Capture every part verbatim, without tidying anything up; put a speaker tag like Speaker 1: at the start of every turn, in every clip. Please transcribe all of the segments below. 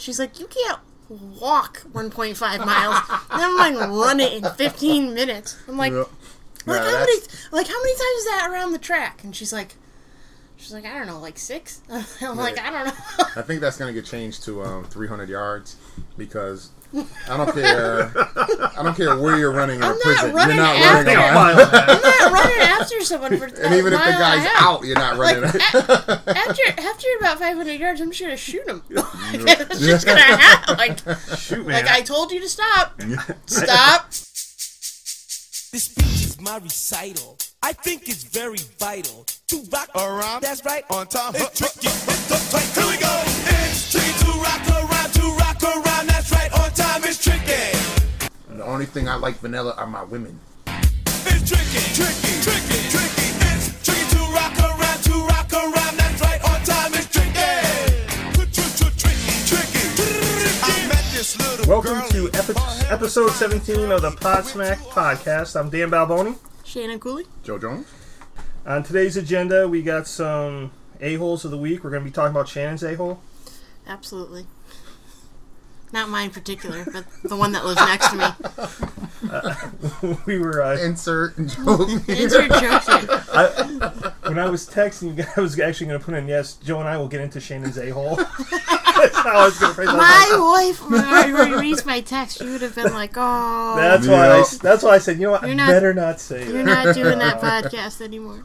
Speaker 1: She's like, you can't walk one point five miles. Never mind run it in fifteen minutes. I'm like, yep. like,
Speaker 2: yeah,
Speaker 1: how many, like, how many times is that around the track? And she's like, she's like, I don't know, like six? I'm yeah. like, I don't know.
Speaker 2: I think that's going to get changed to um, three hundred yards because I don't care. I don't care where you're running in
Speaker 1: I'm
Speaker 2: a prison.
Speaker 1: Running
Speaker 2: you're not
Speaker 1: after,
Speaker 2: running a mile.
Speaker 1: I'm not running after someone for
Speaker 2: And even if the guy's out, you're not running.
Speaker 1: Like, a, after after about five hundred yards, I'm just gonna shoot him. It's just gonna happen. Like,
Speaker 3: shoot, man.
Speaker 1: Like I told you to stop. Stop.
Speaker 4: This speech is my recital. I think it's very vital to rock around. That's right. On time. It's tricky. It's the fight. Here we go. It's tricky to rock around. To rock around. That's right. On time. It's tricky.
Speaker 2: The only thing I like vanilla are my women.
Speaker 4: It's tricky, tricky, tricky, tricky. It's tricky to rock around, to rock around. That's right, on time. It's tricky, tricky, tricky. I met this little
Speaker 3: Welcome to epi- episode seventeen of the Podsmack podcast. I'm Dan Balboni.
Speaker 1: Shannon Cooley.
Speaker 2: Joe Jones.
Speaker 3: On today's agenda, we got some a-holes of the week. We're going to be talking about Shannon's a-hole.
Speaker 1: Absolutely. Not mine in particular, but the one that lives next to me.
Speaker 3: Uh, we were... Uh,
Speaker 2: Insert joke.
Speaker 1: Insert joke here.
Speaker 3: I, when I was texting you, I was actually going to put in, yes, Joe and I will get into Shannon's a-hole. That's how I was going to phrase that.
Speaker 1: My wife, when I reads my text, she would have been like, oh.
Speaker 3: That's why, yeah. I, that's why I said, you know what,
Speaker 1: you're
Speaker 3: I
Speaker 1: not,
Speaker 3: better not say
Speaker 1: you're
Speaker 3: that.
Speaker 1: You're not doing that podcast anymore.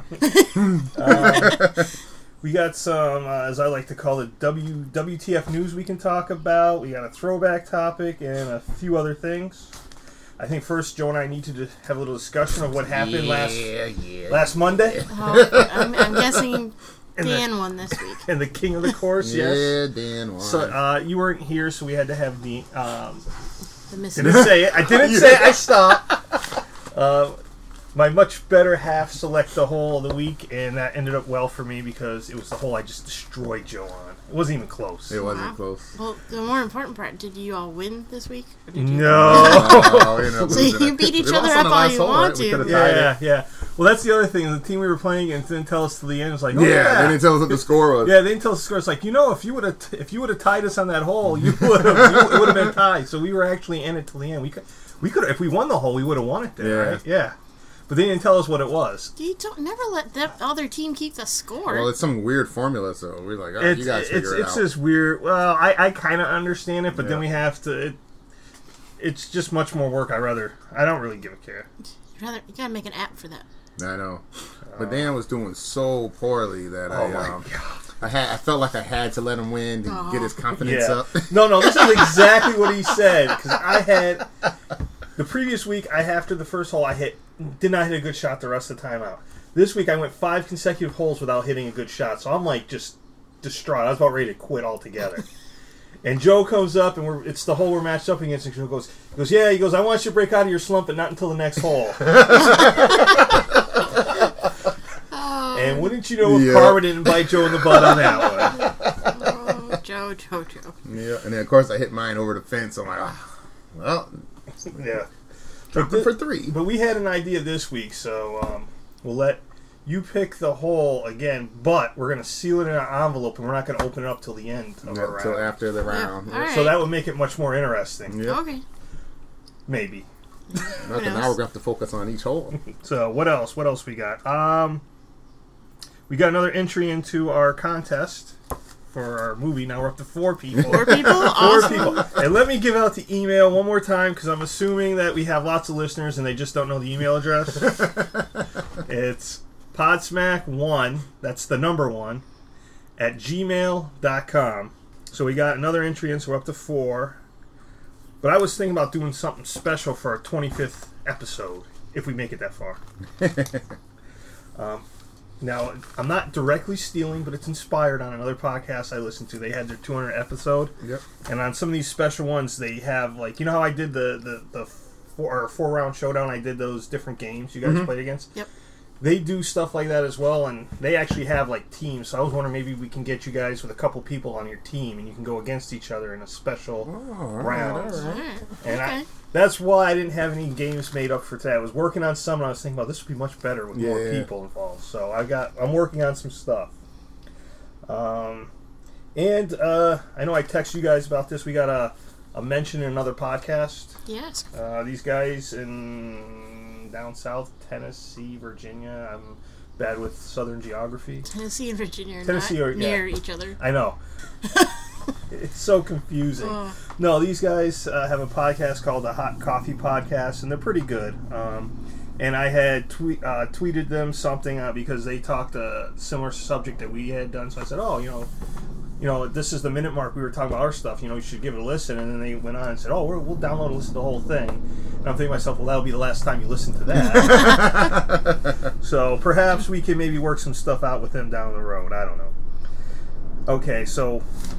Speaker 3: um, We got some, uh, as I like to call it, w, W T F news we can talk about. We got a throwback topic and a few other things. I think first, Joe and I need to just have a little discussion of what happened
Speaker 2: yeah,
Speaker 3: last
Speaker 2: yeah.
Speaker 3: last Monday.
Speaker 1: Oh, I'm, I'm guessing Dan the, won this week.
Speaker 3: And the king of the course,
Speaker 2: yeah,
Speaker 3: yes.
Speaker 2: Yeah, Dan won.
Speaker 3: So uh, you weren't here, so we had to have the... Um,
Speaker 1: the
Speaker 3: didn't say it. I didn't say it. I stopped. Uh, my much better half select the hole of the week, and that ended up well for me because it was the hole I just destroyed Joe on. It wasn't even close.
Speaker 2: It wasn't
Speaker 1: wow.
Speaker 2: close.
Speaker 1: Well, the more important part, did you all win this week? Or did you
Speaker 3: no.
Speaker 2: no
Speaker 1: so you beat each other up all you
Speaker 2: hole,
Speaker 1: want
Speaker 2: right?
Speaker 1: to.
Speaker 3: Yeah, yeah. Well, that's the other thing. The team we were playing against didn't tell us till the end. It was like, oh,
Speaker 2: yeah,
Speaker 3: yeah,
Speaker 2: they didn't tell us what the score was.
Speaker 3: Yeah, they didn't tell us the score. It's like, you know, if you would have, t- if you would have tied us on that hole, you would have, it would have been tied. So we were actually in it till the end. We could, we could, if we won the hole, we would have won it there,
Speaker 2: yeah.
Speaker 3: right? Yeah. But they didn't tell us what it was.
Speaker 1: You don't never let the other team keep the score.
Speaker 2: Well, it's some weird formula, so we're like, all right,
Speaker 3: it's,
Speaker 2: you guys figure
Speaker 3: it's,
Speaker 2: it
Speaker 3: it's
Speaker 2: out.
Speaker 3: It's just weird. Well, I, I kind of understand it, but yeah. then we have to. It, it's just much more work. I rather. I don't really give a care.
Speaker 1: You rather you gotta make an app for that.
Speaker 2: I know, but Dan was doing so poorly that
Speaker 3: oh
Speaker 2: I.
Speaker 3: my
Speaker 2: Um,
Speaker 3: God.
Speaker 2: I had. I felt like I had to let him win to oh. get his confidence
Speaker 3: yeah.
Speaker 2: up.
Speaker 3: no, no, this is exactly what he said because I had the previous week. I after the first hole, I hit. Did not hit a good shot the rest of the time out. This week I went five consecutive holes without hitting a good shot, so I'm like just distraught. I was about ready to quit altogether. And Joe comes up, and we're, it's the hole we're matched up against, and Joe goes, he goes, yeah, he goes, I want you to break out of your slump, but not until the next hole. oh. And wouldn't you know if yep. Karma didn't bite Joe in the butt on that one.
Speaker 1: Oh, Joe, Joe, Joe.
Speaker 2: Yeah, and then of course I hit mine over the fence, so I'm like, oh, well,
Speaker 3: yeah.
Speaker 2: But the, for three.
Speaker 3: But we had an idea this week, so um, we'll let you pick the hole again, but we're going to seal it in an envelope, and we're not going to open it up till the end of our round.
Speaker 2: Until after the round.
Speaker 1: Yeah. Right.
Speaker 3: So that would make it much more interesting.
Speaker 2: Yep.
Speaker 1: Okay.
Speaker 3: Maybe.
Speaker 2: Nothing. Now we're going to have to focus on each hole.
Speaker 3: So what else? What else we got? Um, we got another entry into our contest for our movie. Now we're up to four people.
Speaker 1: Four people?
Speaker 3: Four
Speaker 1: Awesome.
Speaker 3: people. And let me give out the email one more time because I'm assuming that we have lots of listeners and they just don't know the email address. It's podsmack one, that's the number one, at gmail dot com. So we got another entry in, so we're up to four. But I was thinking about doing something special for our twenty-fifth episode, if we make it that far. um, Now, I'm not directly stealing, but it's inspired on another podcast I listened to. They had their two hundredth episode.
Speaker 2: Yep.
Speaker 3: And on some of these special ones, they have, like, you know how I did the, the, the four, or four-round showdown? I did those different games you guys mm-hmm. played against?
Speaker 1: Yep.
Speaker 3: They do stuff like that as well, and they actually have, like, teams. So I was wondering maybe we can get you guys with a couple people on your team, and you can go against each other in a special
Speaker 2: oh,
Speaker 3: round.
Speaker 1: All right.
Speaker 3: And
Speaker 1: okay.
Speaker 3: I, that's why I didn't have any games made up for today. I was working on some, and I was thinking, well, this would be much better with
Speaker 2: yeah.
Speaker 3: more people involved. So I got, I'm working on some stuff. Um, And uh, I know I texted you guys about this. We got a, a mention in another podcast.
Speaker 1: Yes.
Speaker 3: Uh, these guys in down south, Tennessee, Virginia. I'm bad with southern geography.
Speaker 1: Tennessee and Virginia are
Speaker 3: Tennessee
Speaker 1: not
Speaker 3: are, yeah.
Speaker 1: near each other.
Speaker 3: I know. It's so confusing.
Speaker 1: Oh.
Speaker 3: No, these guys uh, have a podcast called the Hot Coffee Podcast, and they're pretty good. Um, and I had tweet, uh, tweeted them something uh, because they talked a similar subject that we had done. So I said, oh, you know, you know, this is the minute mark. We were talking about our stuff. You know, you should give it a listen. And then they went on and said, oh, we're, we'll download and listen to the whole thing. And I'm thinking to myself, well, that'll be the last time you listen to that. So perhaps we can maybe work some stuff out with them down the road. I don't know. Okay, so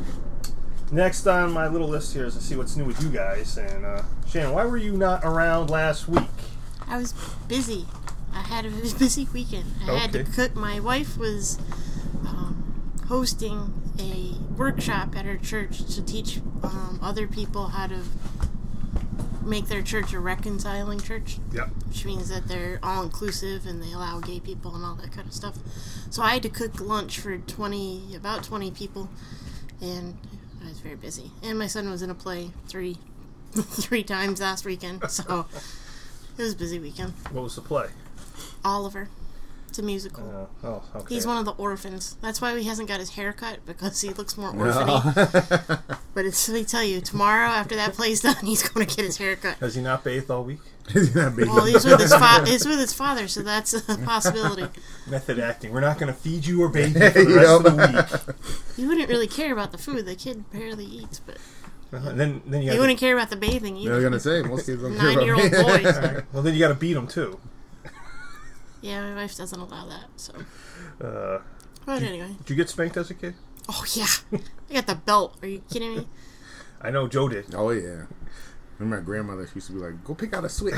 Speaker 3: next on my little list here is to see what's new with you guys. And uh, Shannon, why were you not around last week?
Speaker 1: I was busy. I had a busy weekend. I
Speaker 3: Okay.
Speaker 1: had to cook. My wife was um, hosting a workshop at her church to teach um, other people how to make their church a reconciling church.
Speaker 3: Yep.
Speaker 1: Which means that they're all-inclusive and they allow gay people and all that kind of stuff. So I had to cook lunch for twenty, about twenty people, and I was very busy. And my son was in a play three, three times last weekend, so it was a busy weekend.
Speaker 3: What was the play?
Speaker 1: Oliver. It's a musical.
Speaker 3: Uh, oh, okay.
Speaker 1: He's one of the orphans. That's why he hasn't got his hair cut, because he looks more orphan-y. But it's, let me tell you, tomorrow after that play's done, he's going to get his hair cut.
Speaker 3: Has he not bathed all week?
Speaker 1: Well, he's with his fa- he's with his father, so that's a possibility.
Speaker 3: Method acting. We're not going to feed you or bathe you for the rest of the week.
Speaker 1: He wouldn't really care about the food. The kid barely eats, but
Speaker 3: Uh-huh. And then, then you
Speaker 1: he
Speaker 3: gotta,
Speaker 1: wouldn't care about the bathing
Speaker 2: I
Speaker 1: either.
Speaker 2: was gonna say most kids don't care about
Speaker 1: Nine-year-old
Speaker 2: me.
Speaker 1: boys.
Speaker 3: All right. Well, then you got to beat him too.
Speaker 1: Yeah, my wife doesn't allow that, so.
Speaker 3: Uh,
Speaker 1: But anyway.
Speaker 3: did you get spanked as a kid?
Speaker 1: Oh, yeah. I got the belt. Are you kidding me?
Speaker 3: I know Joe did.
Speaker 2: Oh yeah. Remember my grandmother? She used to be like, "Go pick out a switch."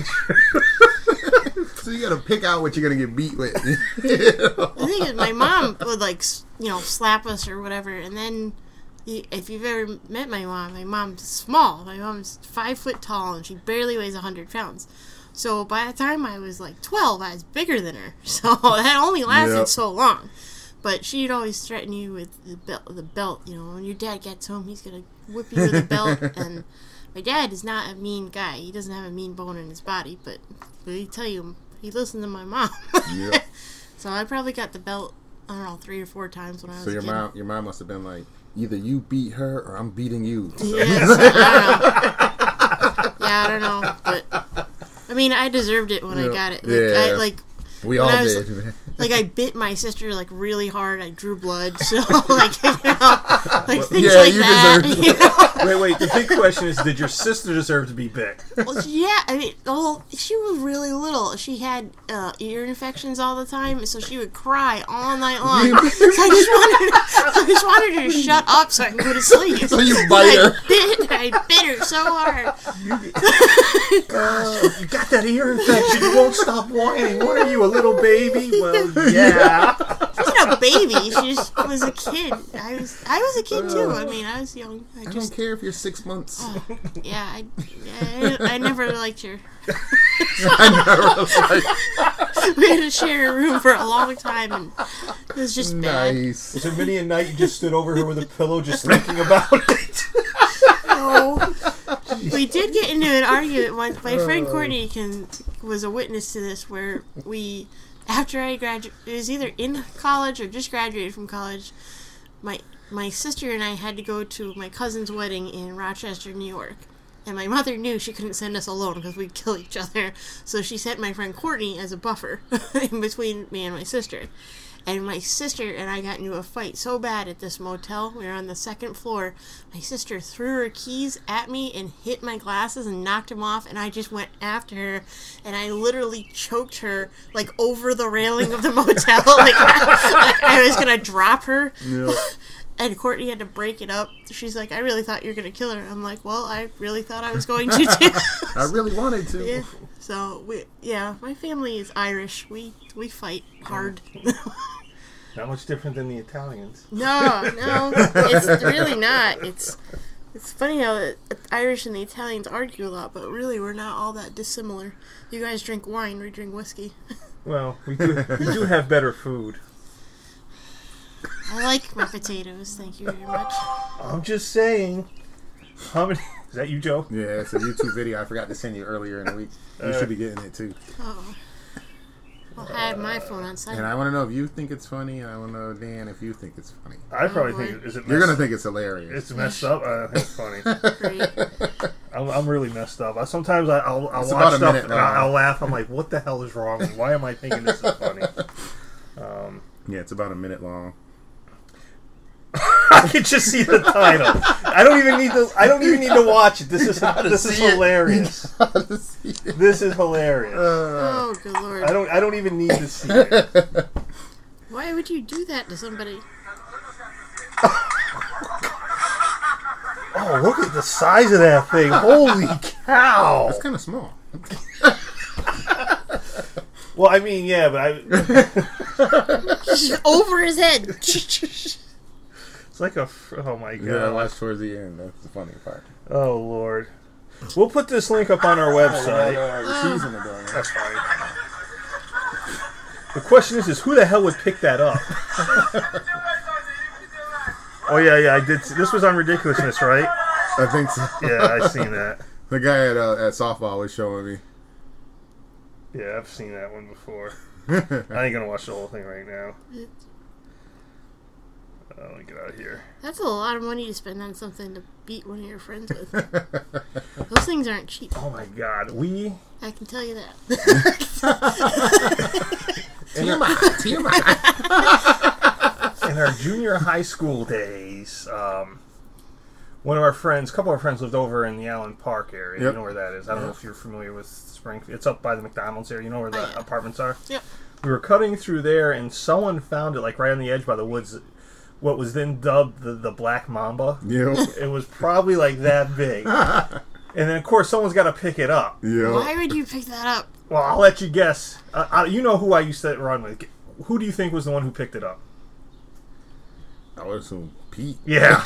Speaker 2: So you gotta pick out what you're gonna get beat with.
Speaker 1: The thing is, my mom would, like, s- you know, slap us or whatever, and then you, if you've ever met my mom, my mom's small. My mom's five foot tall, and she barely weighs one hundred pounds. So by the time I was, like, twelve, I was bigger than her. So that only lasted
Speaker 2: Yep.
Speaker 1: so long. But she'd always threaten you with the belt, the belt, you know, when your dad gets home, he's going to whip you with a belt. And my dad is not a mean guy. He doesn't have a mean bone in his body, but, but he tell you, he listened to my mom.
Speaker 2: Yep.
Speaker 1: So I probably got the belt, I don't know, three or four times when I was
Speaker 2: So
Speaker 1: a
Speaker 2: your
Speaker 1: kid.
Speaker 2: mom, your mom must have been like, either you beat her or I'm beating you. So-
Speaker 1: Yes, I don't know. Yeah, I don't know, but I mean, I deserved it when I
Speaker 2: Yeah.
Speaker 1: got it. Like, I,
Speaker 2: Yeah.
Speaker 1: like,
Speaker 2: We
Speaker 1: When
Speaker 2: all
Speaker 1: I was-
Speaker 2: did. Man.
Speaker 1: like I bit my sister like really hard. I drew blood, so like you know, like things
Speaker 2: Yeah,
Speaker 1: like
Speaker 2: you
Speaker 1: that.
Speaker 2: deserved
Speaker 1: You know?
Speaker 3: Wait, wait. The big question is, did your sister deserve to be bit?
Speaker 1: Well, yeah, I mean, well, she was really little. She had uh, ear infections all the time, so she would cry all night long. So I just wanted, I just wanted her to shut up so I can go to sleep.
Speaker 2: So you
Speaker 1: And
Speaker 2: bite
Speaker 1: I
Speaker 2: her.
Speaker 1: Bit, I bit her so hard.
Speaker 3: Uh, you got that ear infection. You won't stop whining. What are you, a little baby? Well, yeah.
Speaker 1: She's not a baby. She just was a kid. I was, I was a kid too. I mean, I was young. I
Speaker 2: I
Speaker 1: just,
Speaker 2: don't care if you're six months.
Speaker 1: oh, yeah, I, yeah, I, I never liked her.
Speaker 2: I know. Like,
Speaker 1: We had to share a room for a long time, and it was just bad.
Speaker 2: nice.
Speaker 3: So many a night you just stood over her with a pillow just thinking about it.
Speaker 1: No. We did get into an argument once. My friend Courtney can was a witness to this, where we, after I graduated, it was either in college or just graduated from college. My my sister and I had to go to my cousin's wedding in Rochester, New York. And my mother knew she couldn't send us alone because we'd kill each other. So she sent my friend Courtney as a buffer in between me and my sister. And my sister and I got into a fight so bad at this motel. We were on the second floor. My sister threw her keys at me and hit my glasses and knocked them off. And I just went after her. And I literally choked her, like, over the railing of the motel. like, I, like I was going to drop her.
Speaker 2: Yeah.
Speaker 1: And Courtney had to break it up. She's like, I really thought you were going to kill her. I'm like, well, I really thought I was going to, too.
Speaker 2: I really wanted to.
Speaker 1: Yeah. So, we, yeah, my family is Irish. We we fight hard.
Speaker 3: Not much different than the Italians.
Speaker 1: No, no, it's really not. It's it's funny how the Irish and the Italians argue a lot, but really we're not all that dissimilar. You guys drink wine, we drink whiskey.
Speaker 3: Well, we do we do have better food.
Speaker 1: I like my potatoes. Thank you very much.
Speaker 3: I'm just saying. How many? Is that you, Joe?
Speaker 2: Yeah, it's a YouTube video I forgot to send you earlier in the week. You
Speaker 3: Uh,
Speaker 2: should be getting it too.
Speaker 1: Oh. Well, I had my phone on
Speaker 2: And
Speaker 1: silent.
Speaker 2: I want to know if you think it's funny, and I want to know, Dan, if you think it's funny.
Speaker 3: I probably
Speaker 1: Oh,
Speaker 3: think. Is it?
Speaker 2: You're
Speaker 3: messed-
Speaker 2: going to think it's hilarious.
Speaker 3: It's messed up. I think it's funny.
Speaker 1: Great.
Speaker 3: I'm, I'm really messed up. I, sometimes I, I'll, I'll
Speaker 2: It's
Speaker 3: watch
Speaker 2: about a
Speaker 3: stuff
Speaker 2: minute
Speaker 3: and I'll,
Speaker 2: long.
Speaker 3: I'll laugh. I'm like, what the hell is wrong? Why am I thinking this is funny? Um,
Speaker 2: Yeah, it's about a minute long.
Speaker 3: I can just see the title. I don't even need to. I don't even need to watch it. This is this is
Speaker 2: see it.
Speaker 3: hilarious. This is hilarious.
Speaker 1: Oh, good lord.
Speaker 3: I don't. I don't even need to see it.
Speaker 1: Why would you do that to somebody?
Speaker 3: Oh, look at the size of that thing! Holy cow!
Speaker 2: It's kind of small.
Speaker 3: Well, I mean, yeah, but I.
Speaker 1: Just over his head.
Speaker 3: It's like a. Oh my
Speaker 2: Yeah, I
Speaker 3: god!
Speaker 2: watched towards the end. That's the funny part.
Speaker 3: Oh lord. We'll put this link up on our website.
Speaker 2: Cheese in the door.
Speaker 3: That's fine. The question is, is who the hell would pick that up? Oh yeah, yeah, I did. See, this was on Ridiculousness, right?
Speaker 2: I think so.
Speaker 3: Yeah, I seen that.
Speaker 2: The guy at uh, at softball was showing me.
Speaker 3: Yeah, I've seen that one before. I ain't gonna watch the whole thing right now. Uh, let me get out of here.
Speaker 1: That's a lot of money to spend on something to beat one of your friends with. Those things aren't cheap.
Speaker 3: Oh my god, we.
Speaker 1: I can tell you that.
Speaker 2: T M I. T M I.
Speaker 3: In our junior high school days, um, one of our friends, a couple of our friends lived over in the Allen Park area.
Speaker 2: Yep.
Speaker 3: You know where that is. I don't know if you're familiar with Springfield. It's up by the McDonald's area. You know where the
Speaker 1: Oh, yeah.
Speaker 3: apartments are?
Speaker 1: Yep.
Speaker 3: We were cutting through there, and someone found it, like, right on the edge by the woods, what was then dubbed the, the Black Mamba.
Speaker 2: Yep.
Speaker 3: It was probably, like, that big. And then, of course, someone's got to pick it up.
Speaker 2: Yep.
Speaker 1: Why would you pick that up?
Speaker 3: Well, I'll let you guess. Uh, I, you know who I used to run with. Who do you think was the one who picked it up?
Speaker 2: I would assume Pete.
Speaker 3: Yeah.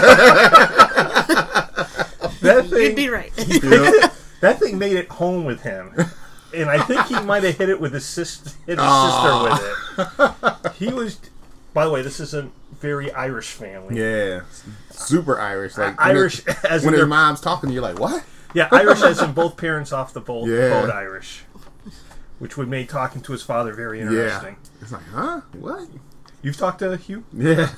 Speaker 3: That thing,
Speaker 1: You'd be right.
Speaker 2: Yep.
Speaker 3: that thing made it home with him. And I think he might have hit it with his sister, hit his
Speaker 2: Aw.
Speaker 3: sister with it. He was, by the way, this is a very Irish family.
Speaker 2: Yeah. Super Irish. Like
Speaker 3: Irish
Speaker 2: when, it-
Speaker 3: as
Speaker 2: when
Speaker 3: in
Speaker 2: his
Speaker 3: their,
Speaker 2: mom's talking, you're like, what?
Speaker 3: yeah, Irish as in both parents off the boat,
Speaker 2: Yeah.
Speaker 3: boat Irish, which would make talking to his father very interesting.
Speaker 2: Yeah. It's like, huh? What?
Speaker 3: You've talked to Hugh,
Speaker 2: Yeah.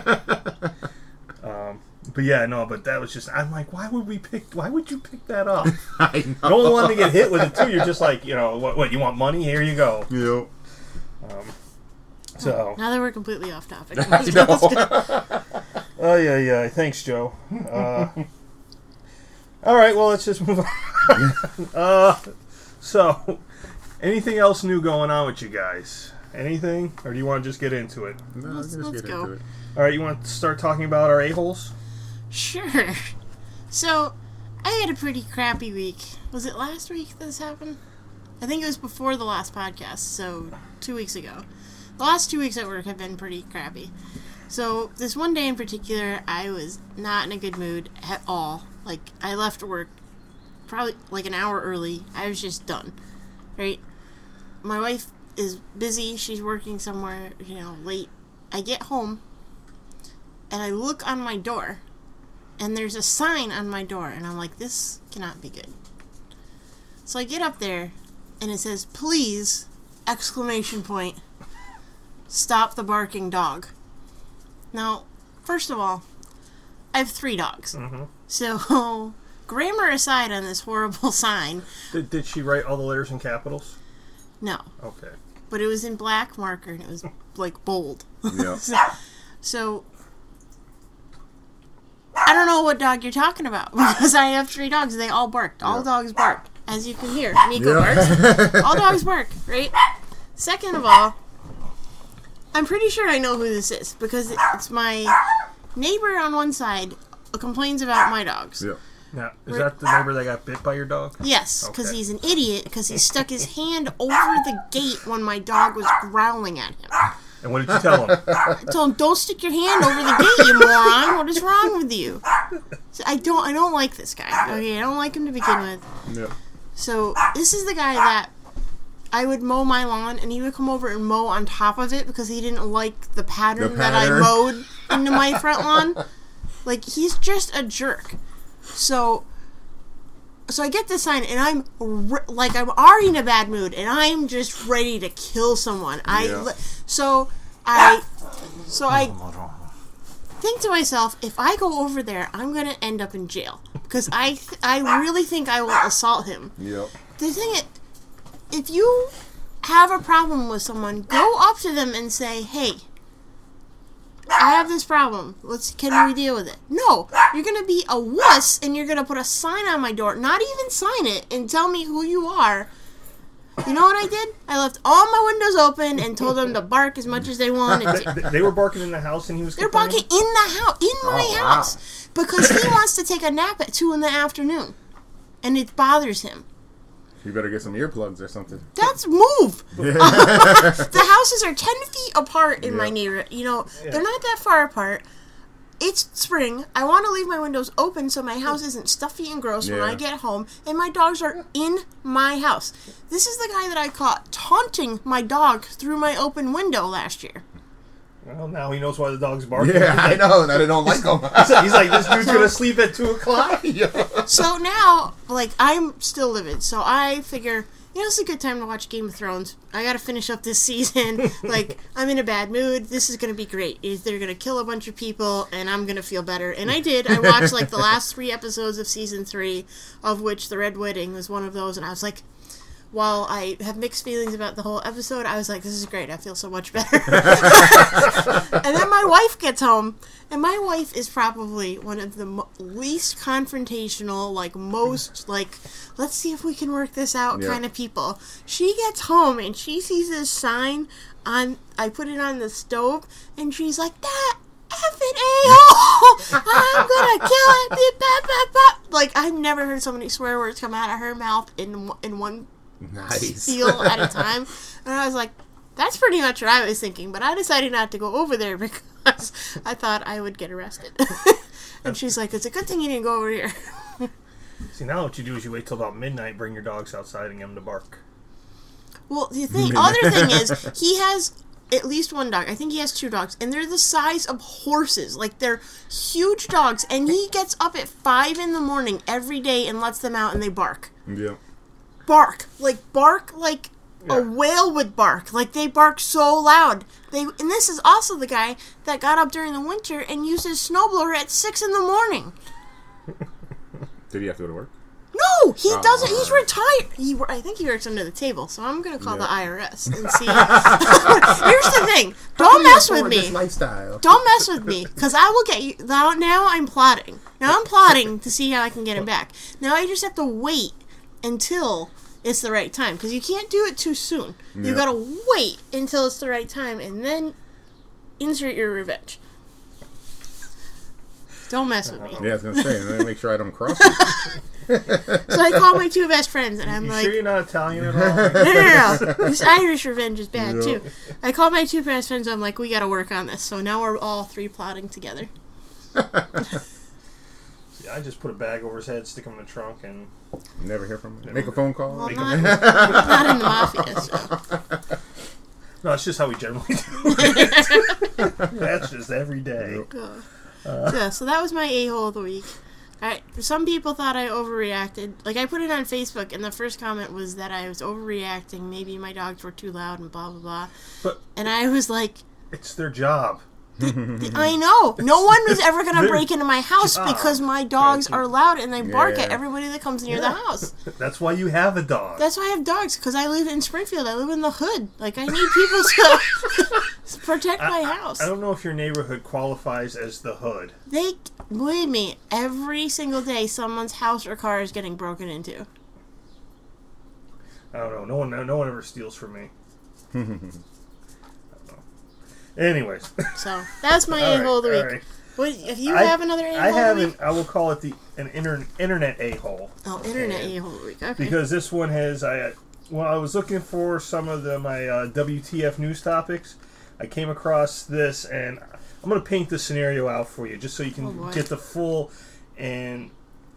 Speaker 3: um, but yeah, no, but that was just. I'm like, why would we pick? Why would you pick that up?
Speaker 2: I know.
Speaker 3: No one wanted to get hit with it too. You're just like, you know, what? What you want money? Here you go.
Speaker 2: Yep.
Speaker 3: Um, so,
Speaker 1: Now that we're completely off topic.
Speaker 2: I know.
Speaker 3: oh yeah, yeah. Thanks, Joe. Uh, all right, well, let's just move on. uh, so, anything else new going on with you guys? Anything, or do you want to just get into it?
Speaker 2: No,
Speaker 1: Let's-
Speaker 2: let's,
Speaker 1: let's
Speaker 2: get
Speaker 1: go.
Speaker 2: into it.
Speaker 3: All right, you want to start talking about our a-holes?
Speaker 1: Sure. So, I had a pretty crappy week. Was it last week this happened? I think it was before the last podcast, so two weeks ago. The last two weeks at work have been pretty crappy. So, this one day in particular, I was not in a good mood at all. Like, I left work probably like an hour early. I was just done. Right? My wife is busy. She's working somewhere, you know, late. I get home, and I look on my door, and there's a sign on my door, and I'm like, this cannot be good. So I get up there, and it says, please, exclamation point, stop the barking dog. Now, first of all, I have three dogs.
Speaker 3: Mm-hmm.
Speaker 1: So, grammar aside on this horrible sign,
Speaker 3: Did, did she write all the letters in capitals?
Speaker 1: no.
Speaker 3: Okay.
Speaker 1: But it was in black marker, and it was, like, bold.
Speaker 2: Yep.
Speaker 1: so, so, I don't know what dog you're talking about, because I have three dogs. They all barked. All
Speaker 2: Yep.
Speaker 1: dogs bark, as you can hear. Nico
Speaker 2: Yeah.
Speaker 1: barks. All dogs bark, right? Second of all, I'm pretty sure I know who this is, because it's my neighbor on one side who complains about my dogs.
Speaker 2: Yep.
Speaker 3: Now, is that the neighbor that got bit by your dog?
Speaker 1: Yes, because
Speaker 3: Okay.
Speaker 1: he's an idiot, because he stuck his hand over the gate when my dog was growling at him.
Speaker 3: And what did you tell him?
Speaker 1: I told him, don't stick your hand over the gate, you moron. What is wrong with you? So I don't I don't like this guy. Okay, I don't like him to begin with.
Speaker 2: Yep.
Speaker 1: So this is the guy that I would mow my lawn, and he would come over and mow on top of it because he didn't like the pattern,
Speaker 2: The
Speaker 1: that I
Speaker 2: pattern.
Speaker 1: mowed into my front lawn. Like, he's just a jerk. So, so I get this sign, and I'm re- like, I'm already in a bad mood, and I'm just ready to kill someone. I
Speaker 2: Yeah.
Speaker 1: li- so I so I think to myself, if I go over there, I'm gonna end up in jail because I th- I really think I will assault him.
Speaker 2: Yep.
Speaker 1: The thing is, if you have a problem with someone, go up to them and say, "Hey, I have this problem. Let's can we deal with it?" No, you're gonna be a wuss and you're gonna put a sign on my door, not even sign it, and tell me who you are. You know what I did? I left all my windows open and told them to bark as much as they wanted to.
Speaker 3: They, they were barking in the house, and he was.
Speaker 1: They're
Speaker 3: complaining?
Speaker 1: barking in the house, in my
Speaker 2: Oh, wow.
Speaker 1: house, because he wants to take a nap at two in the afternoon, and it bothers him.
Speaker 2: You better get some earplugs or something.
Speaker 1: That's move. The houses are ten feet apart in my
Speaker 2: Yeah.
Speaker 1: neighborhood. You know, they're not that far apart. It's spring. I want to leave my windows open so my house isn't stuffy and gross when
Speaker 2: Yeah.
Speaker 1: I get home, and my dogs are in my house. This is the guy that I caught taunting my dog through my open window last year.
Speaker 3: Well, now he knows why the dog's barking.
Speaker 2: Yeah, I know. That I don't like them.
Speaker 3: He's like, this dude's gonna sleep at two o'clock.
Speaker 1: So now, like, I'm still livid. So I figure, you know, it's a good time to watch Game of Thrones. I gotta finish up this season. Like, I'm in a bad mood. This is gonna be great. Is They're gonna kill a bunch of people, and I'm gonna feel better. And I did. I watched, like, the last three episodes of season three, of which The Red Wedding was one of those, and I was like, while I have mixed feelings about the whole episode, I was like, this is great. I feel so much better. And then my wife gets home, and my wife is probably one of the mo- least confrontational, like, most, like, let's see if we can work this out
Speaker 2: Yeah.
Speaker 1: kind of people. She gets home, and she sees this sign on, I put it on the stove, and she's like, that effing a-hole! I'm gonna kill it! Beep, bap, bap, bap. Like, I've never heard so many swear words come out of her mouth in in one
Speaker 2: Nice.
Speaker 1: feel at a time. And I was like, that's pretty much what I was thinking, but I decided not to go over there because I thought I would get arrested. And she's like, it's a good thing you didn't go over here.
Speaker 3: See, now what you do is you wait till about midnight, bring your dogs outside, and get them to bark.
Speaker 1: Well, the thing, other thing is, he has at least one dog. I think he has two dogs, and they're the size of horses. Like, they're huge dogs, and he gets up at five in the morning every day and lets them out, and they bark.
Speaker 2: Yeah.
Speaker 1: Bark. Like, bark like
Speaker 3: Yeah.
Speaker 1: a whale would bark. Like, they bark so loud. They And this is also the guy that got up during the winter and used his snowblower at six in the morning.
Speaker 2: Did he have to go to work?
Speaker 1: No, he
Speaker 2: Oh.
Speaker 1: doesn't. He's retired. He, wor- I think he works under the table, so I'm going to call
Speaker 2: Yeah.
Speaker 1: the I R S and see. Here's the thing. Don't mess with
Speaker 2: This
Speaker 1: me.
Speaker 2: lifestyle.
Speaker 1: Don't mess with me, because I will get you. Now, now I'm plotting. Now I'm plotting to see how I can get him back. Now I just have to wait until it's the right time, because you can't do it too soon. You
Speaker 2: Yeah.
Speaker 1: gotta wait until it's the right time, and then insert your revenge. Don't mess with me.
Speaker 2: Yeah, I was gonna say. Let me make sure I don't cross you.
Speaker 1: So I call my two best friends, and I'm
Speaker 3: You
Speaker 1: like,
Speaker 3: sure you're not Italian at all?
Speaker 1: no, no, no, no. This Irish revenge is bad
Speaker 2: Yeah.
Speaker 1: too. I call my two best friends. I'm like, we gotta work on this. So now we're all three plotting together.
Speaker 3: Yeah, I just put a bag over his head, stick him in the trunk, and
Speaker 2: Never hear from him. Make a phone call.
Speaker 1: Well, not, not in the mafia. So.
Speaker 3: no, it's just how we generally do it. That's just every day.
Speaker 1: Uh, yeah, so that was my a-hole of the week. I, some people thought I overreacted. Like, I put it on Facebook, and the first comment was that I was overreacting. Maybe my dogs were too loud and blah, blah, blah.
Speaker 3: But
Speaker 1: And I was like,
Speaker 3: it's their job.
Speaker 1: I know. No one was ever going to break into my house
Speaker 3: job.
Speaker 1: because my dogs are loud and they bark at
Speaker 2: Yeah.
Speaker 1: everybody that comes near the house.
Speaker 3: That's why you have a dog.
Speaker 1: That's why I have dogs, because I live in Springfield. I live in the hood. Like, I need people to protect my house.
Speaker 3: I don't know if your neighborhood qualifies as the hood.
Speaker 1: They, believe me, every single day someone's house or car is getting broken into.
Speaker 3: I don't know. No one, no one ever steals from me. I don't know. Anyways,
Speaker 1: So, that's my
Speaker 3: All right,
Speaker 1: a-hole of the
Speaker 3: all
Speaker 1: week.
Speaker 3: right.
Speaker 1: What, if you
Speaker 3: I-
Speaker 1: have another a-hole
Speaker 3: I
Speaker 1: of the
Speaker 3: haven't.
Speaker 1: week?
Speaker 3: I will call it the an inter, internet a hole.
Speaker 1: Oh, internet
Speaker 3: Okay.
Speaker 1: a-hole of the week. Okay.
Speaker 3: Because this one has I when I was looking for some of the my uh, W T F news topics, I came across this, and I'm going to paint the scenario out for you just so you
Speaker 1: Oh,
Speaker 3: can
Speaker 1: boy.
Speaker 3: get the full. And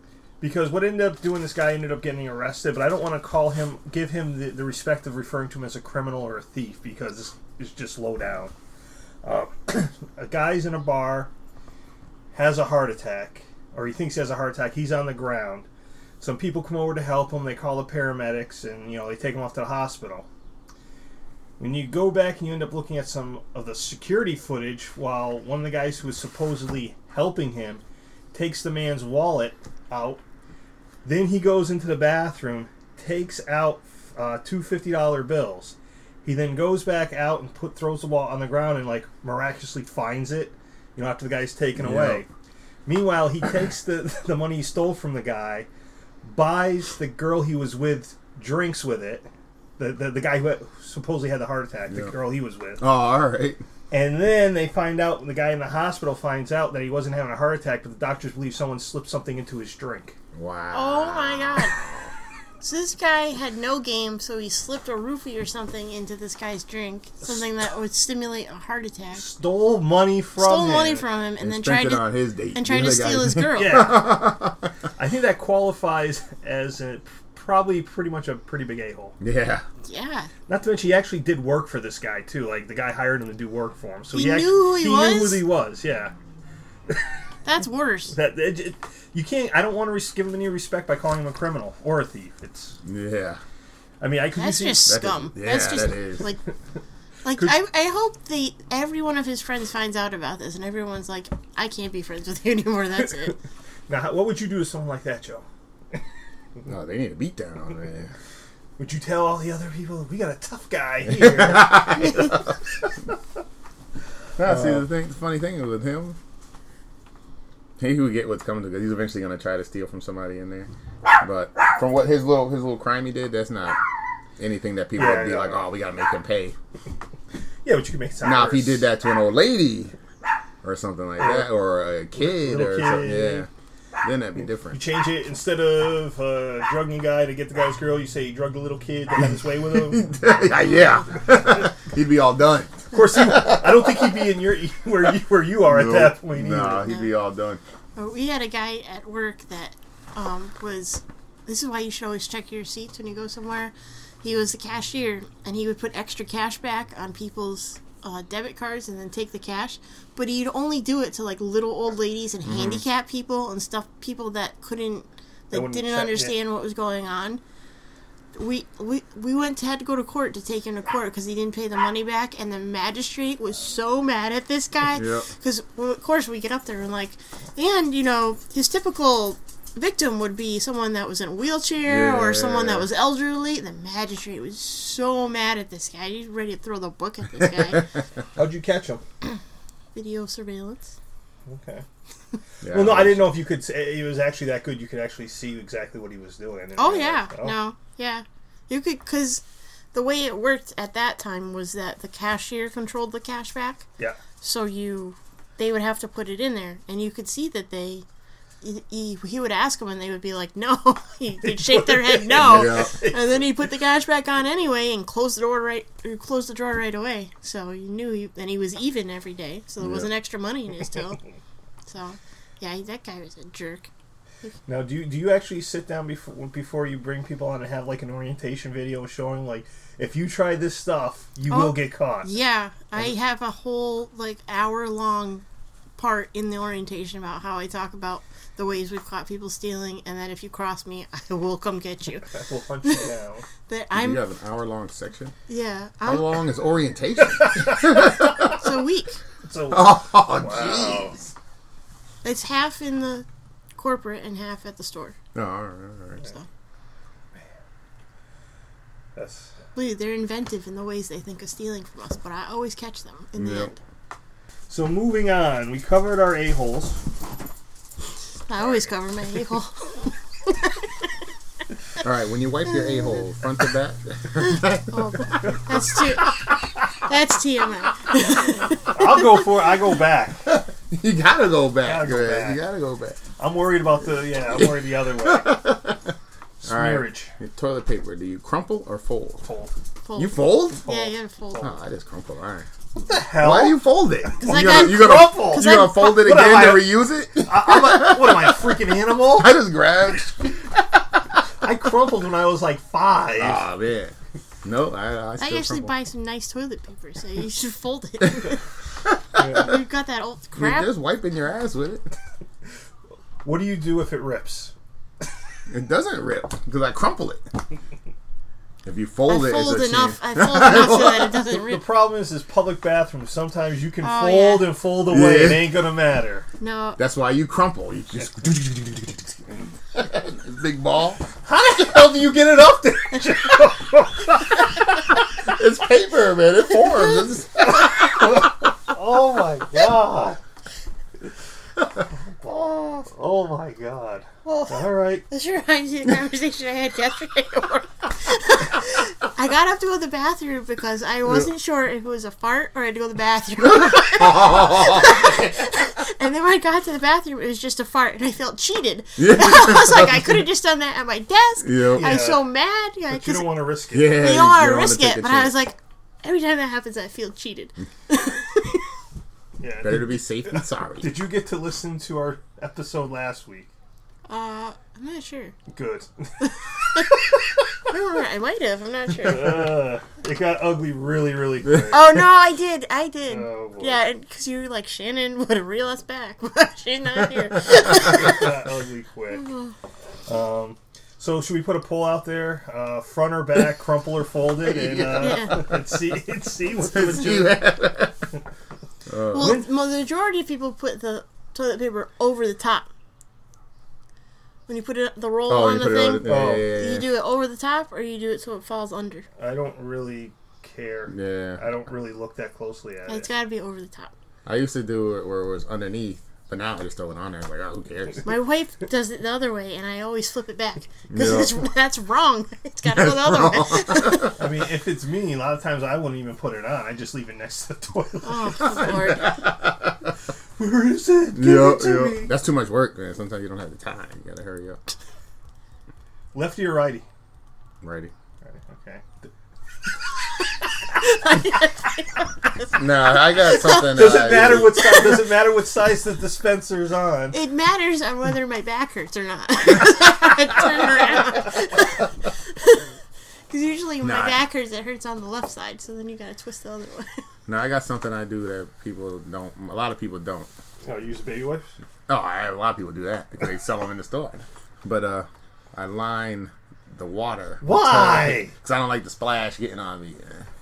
Speaker 3: Because what ended up doing, this guy ended up getting arrested, but I don't want to call him, give him the, the respect of referring to him as a criminal or a thief, because this is just low down. Uh, a guy's in a bar, has a heart attack, or he thinks he has a heart attack. He's on the ground. Some people come over to help him. They call the paramedics, and you know they take him off to the hospital. When you go back and you end up looking at some of the security footage, while one of the guys who was supposedly helping him takes the man's wallet out, then he goes into the bathroom, takes out uh, two fifty dollar bills. He then goes back out and put throws the wallet on the ground and like miraculously finds it, you know, after the guy's taken
Speaker 2: Yeah.
Speaker 3: away. Meanwhile, he takes the the money he stole from the guy, buys the girl he was with drinks with it, the the, the guy who had, supposedly had the heart attack, the
Speaker 2: Yeah.
Speaker 3: girl he was with.
Speaker 2: Oh, all right.
Speaker 3: And then they find out, the guy in the hospital finds out that he wasn't having a heart attack, but the doctors believe someone slipped something into his drink.
Speaker 2: Wow.
Speaker 1: Oh my god. So this guy had no game, so he slipped a roofie or something into this guy's drink, something that would stimulate a heart attack.
Speaker 3: Stole money from
Speaker 1: Stole
Speaker 3: him.
Speaker 1: money from him, and,
Speaker 2: And
Speaker 1: then
Speaker 2: spent
Speaker 1: tried
Speaker 2: it
Speaker 1: to
Speaker 2: on his date.
Speaker 1: and tried
Speaker 2: The
Speaker 1: to
Speaker 2: other
Speaker 1: steal
Speaker 2: guy-
Speaker 1: his girl.
Speaker 3: Yeah. I think that qualifies as a, probably pretty much a pretty big a-hole.
Speaker 2: Yeah.
Speaker 1: Yeah.
Speaker 3: Not to mention, he actually did work for this guy, too. Like, the guy hired him to do work for him. So
Speaker 1: He
Speaker 3: he,
Speaker 1: knew who he
Speaker 3: he
Speaker 1: was?
Speaker 3: knew who he was, yeah.
Speaker 1: That's worse.
Speaker 3: That it, it- You can't, I don't want to res- give him any respect by calling him a criminal or a thief. It's,
Speaker 2: Yeah.
Speaker 3: I mean, I could
Speaker 1: That's
Speaker 3: see,
Speaker 1: just
Speaker 2: That is-
Speaker 1: scum.
Speaker 2: yeah,
Speaker 1: That's just
Speaker 2: that is.
Speaker 1: like like
Speaker 3: Could-
Speaker 1: I, I hope the every one of his friends finds out about this and everyone's like, I can't be friends with you anymore, that's it.
Speaker 3: Now, how- what would you do to someone like that, Joe?
Speaker 2: No, they need a beat down on that.
Speaker 3: Would you tell all the other people, we got a tough guy here?
Speaker 2: Nah, see, the thing, the funny thing with him, he would get what's coming to, because he's eventually going to try to steal from somebody in there. But from what his little his little crime he did, that's not anything that people
Speaker 3: Yeah,
Speaker 2: would be
Speaker 3: no,
Speaker 2: like,
Speaker 3: no.
Speaker 2: oh, we got to make him pay.
Speaker 3: Yeah, but you can make it sound
Speaker 2: Now, if he
Speaker 3: worse.
Speaker 2: did that to an old lady or something like that, or a kid
Speaker 3: Little
Speaker 2: or
Speaker 3: kid.
Speaker 2: something, yeah, then that'd be
Speaker 3: You
Speaker 2: different.
Speaker 3: change it, instead of uh, drugging a guy to get the guy's girl, you say he drugged a little kid that had his way with him.
Speaker 2: Yeah. He'd be all done.
Speaker 3: Of course, he, I don't think he'd be in your where you where you are at
Speaker 2: Nope.
Speaker 3: that point either.
Speaker 2: Nah, he'd be all done.
Speaker 1: But we had a guy at work that um, was. This is why you should always check your receipts when you go somewhere. He was the cashier, and he would put extra cash back on people's uh, debit cards and then take the cash. But he'd only do it to like little old ladies and handicapped people and stuff, people that couldn't,
Speaker 3: They
Speaker 1: that
Speaker 3: wouldn't
Speaker 1: didn't
Speaker 3: check-
Speaker 1: understand what was going on. We we we went to, had to go to court to take him to court because he didn't pay the money back, and the magistrate was so mad at this guy
Speaker 2: Yep.
Speaker 1: because of course we get up there and like, and you know his typical victim would be someone that was in a wheelchair or someone that
Speaker 2: Yeah.
Speaker 1: was elderly. The magistrate was so mad at this guy; he's ready to throw the book at this guy.
Speaker 3: How'd you catch him?
Speaker 1: Video surveillance.
Speaker 3: Okay.
Speaker 2: Yeah,
Speaker 3: Well, no, I didn't know if you could. Say, it was actually that good. You could actually see exactly what he was doing. I didn't
Speaker 1: Oh
Speaker 3: realize.
Speaker 1: yeah,
Speaker 3: Oh.
Speaker 1: no, yeah, you could because the way it worked at that time was that the cashier controlled the cash back.
Speaker 3: Yeah.
Speaker 1: So you, they would have to put it in there, and you could see that they, he, he, he would ask them, and they would be like, "No." They'd shake their head, "No,"
Speaker 2: Yeah.
Speaker 1: and then he put the cash back on anyway, and closed the door right, or closed the drawer right away. So you knew, he, and he was even every day, so there
Speaker 2: Yeah.
Speaker 1: wasn't extra money in his till. So, yeah, that guy was a jerk.
Speaker 3: Now, do you, do you actually sit down before before you bring people on and have like an orientation video showing like if you try this stuff, you
Speaker 1: Oh,
Speaker 3: will get caught?
Speaker 1: Yeah, I have a whole like hour long part in the orientation about how I talk about the ways we've caught people stealing, and that if you cross me, I will come get you.
Speaker 3: I will hunt you down.
Speaker 1: That
Speaker 2: You
Speaker 1: I'm
Speaker 2: have an hour long section?
Speaker 1: yeah,
Speaker 2: How
Speaker 1: I'm
Speaker 2: long is orientation?
Speaker 1: it's a week.
Speaker 3: So
Speaker 2: Oh,
Speaker 3: Wow.
Speaker 2: jeez.
Speaker 1: It's half in the corporate and half at the store.
Speaker 2: Oh, all right, all right.
Speaker 1: So
Speaker 3: that's
Speaker 1: Wait, they're inventive in the ways they think of stealing from us, but I always catch them in the
Speaker 2: Yep.
Speaker 1: end.
Speaker 3: so. Moving on, we covered our a holes.
Speaker 1: I always cover my a-hole.
Speaker 2: All right, when you wipe your a-hole, front to back.
Speaker 1: Oh, that's too. That's T M I.
Speaker 3: I'll go for it. I go back.
Speaker 2: You gotta go back.
Speaker 3: Gotta go
Speaker 2: man.
Speaker 3: back.
Speaker 2: You gotta go back.
Speaker 3: I'm worried about the yeah. I'm worried the other way.
Speaker 2: All right.
Speaker 3: Smearage.
Speaker 2: Your toilet paper, do you crumple or fold?
Speaker 3: Fold.
Speaker 1: Fold.
Speaker 2: You fold?
Speaker 1: Yeah, you gotta fold.
Speaker 2: Oh, I just crumple. All right.
Speaker 3: What the hell?
Speaker 2: Why do you fold it? You
Speaker 1: I
Speaker 2: gonna,
Speaker 1: got
Speaker 2: you gonna,
Speaker 3: crumpled.
Speaker 2: you gonna fold it
Speaker 3: What am
Speaker 2: again
Speaker 3: I-
Speaker 2: to reuse it?
Speaker 3: I, I'm a, what am I, a freaking animal?
Speaker 2: I just grabbed.
Speaker 3: I crumpled when I was like five.
Speaker 2: Oh man. No, I, I
Speaker 1: I
Speaker 2: still
Speaker 1: actually
Speaker 2: crumple.
Speaker 1: buy some nice toilet paper, so you should fold it. You've got that old
Speaker 2: You're
Speaker 1: crap.
Speaker 2: just wiping your ass with it.
Speaker 3: What do you do if it rips?
Speaker 2: It doesn't rip because I crumple it. If you
Speaker 1: I
Speaker 2: fold it,
Speaker 1: fold
Speaker 2: it's a
Speaker 1: enough.
Speaker 2: chance.
Speaker 1: I fold enough so that it doesn't
Speaker 3: The
Speaker 1: rip.
Speaker 3: problem is, is public bathrooms. Sometimes you can
Speaker 1: Oh,
Speaker 3: fold
Speaker 1: yeah.
Speaker 3: and fold away.
Speaker 2: Yeah.
Speaker 3: It ain't gonna matter.
Speaker 1: No,
Speaker 2: That's why you crumple. You just big ball.
Speaker 3: How the hell do you get it up there?
Speaker 2: It's paper, man. It forms.
Speaker 3: Oh my god. Oh my god. All right.
Speaker 1: this reminds me of the conversation I had yesterday at work. I got up to go to the bathroom because I wasn't sure if it was a fart or I had to go to the bathroom. And then when I got to the bathroom, it was just a fart, and I felt cheated. I was like, I could have just done that at my desk.
Speaker 2: Yep.
Speaker 1: I was
Speaker 3: Yeah.
Speaker 1: so mad. Yeah,
Speaker 3: But you don't want to risk it.
Speaker 2: Yeah,
Speaker 1: you don't want to
Speaker 2: wanna
Speaker 1: risk
Speaker 2: take
Speaker 1: it,
Speaker 2: a
Speaker 1: but I
Speaker 2: chance.
Speaker 1: was like, every time that happens, I feel cheated.
Speaker 3: Yeah.
Speaker 2: Better to be safe than sorry.
Speaker 3: Did you get to listen to our episode last week?
Speaker 1: Uh, I'm not sure.
Speaker 3: Good.
Speaker 1: I don't remember. I might have. I'm not sure.
Speaker 3: Uh, it got ugly really, really quick.
Speaker 1: Oh no, I did. I did.
Speaker 3: Oh, boy.
Speaker 1: Yeah, because you were like, Shannon would have reel us back. She's not here.
Speaker 3: It got ugly quick. Um, so should we put a poll out there? Uh, front or back, crumple or folded, and, uh,
Speaker 1: Yeah.
Speaker 3: and see and see what the
Speaker 2: You
Speaker 3: majority.
Speaker 2: have-
Speaker 1: Well, well, the majority of people put the toilet paper over the top. When you put it the roll
Speaker 2: Oh,
Speaker 1: on
Speaker 2: you
Speaker 1: the
Speaker 2: put it
Speaker 1: thing,
Speaker 2: on. Yeah, yeah, yeah.
Speaker 1: you do it over the top, or you do it so it falls under.
Speaker 3: I don't really care.
Speaker 2: Yeah.
Speaker 3: I don't really look that closely at
Speaker 1: It's
Speaker 3: it.
Speaker 1: got to be over the top.
Speaker 2: I used to do it where it was underneath, but now I just throw it on there. Like, oh, who cares?
Speaker 1: My wife does it the other way, and I always flip it back
Speaker 2: Yeah.
Speaker 1: because that's wrong. It's got to go the other way.
Speaker 3: I mean, if it's me, a lot of times I wouldn't even put it on. I just leave it next to the toilet.
Speaker 1: Oh, good Lord.
Speaker 3: Where is it? Give
Speaker 2: Yep,
Speaker 3: it to
Speaker 2: yep.
Speaker 3: me.
Speaker 2: That's too much work, man. Sometimes you don't have the time. You gotta hurry up.
Speaker 3: Lefty or righty?
Speaker 2: Righty.
Speaker 3: Okay.
Speaker 2: Nah, I got something.
Speaker 3: Does
Speaker 2: uh,
Speaker 3: it matter what size? Does it matter what size the dispenser's on?
Speaker 1: It matters on whether my back hurts or not. I turn around. Because usually when
Speaker 2: Nah.
Speaker 1: my back hurts, it hurts on the left side, so then you gotta twist the other way.
Speaker 2: No, I got something I do that people don't. A lot of people don't.
Speaker 3: Oh, you use a baby wipes?
Speaker 2: Oh, I, a lot of people do that because they sell them in the store. But uh, I line the water.
Speaker 3: Why?
Speaker 2: Because I don't like the splash getting on me.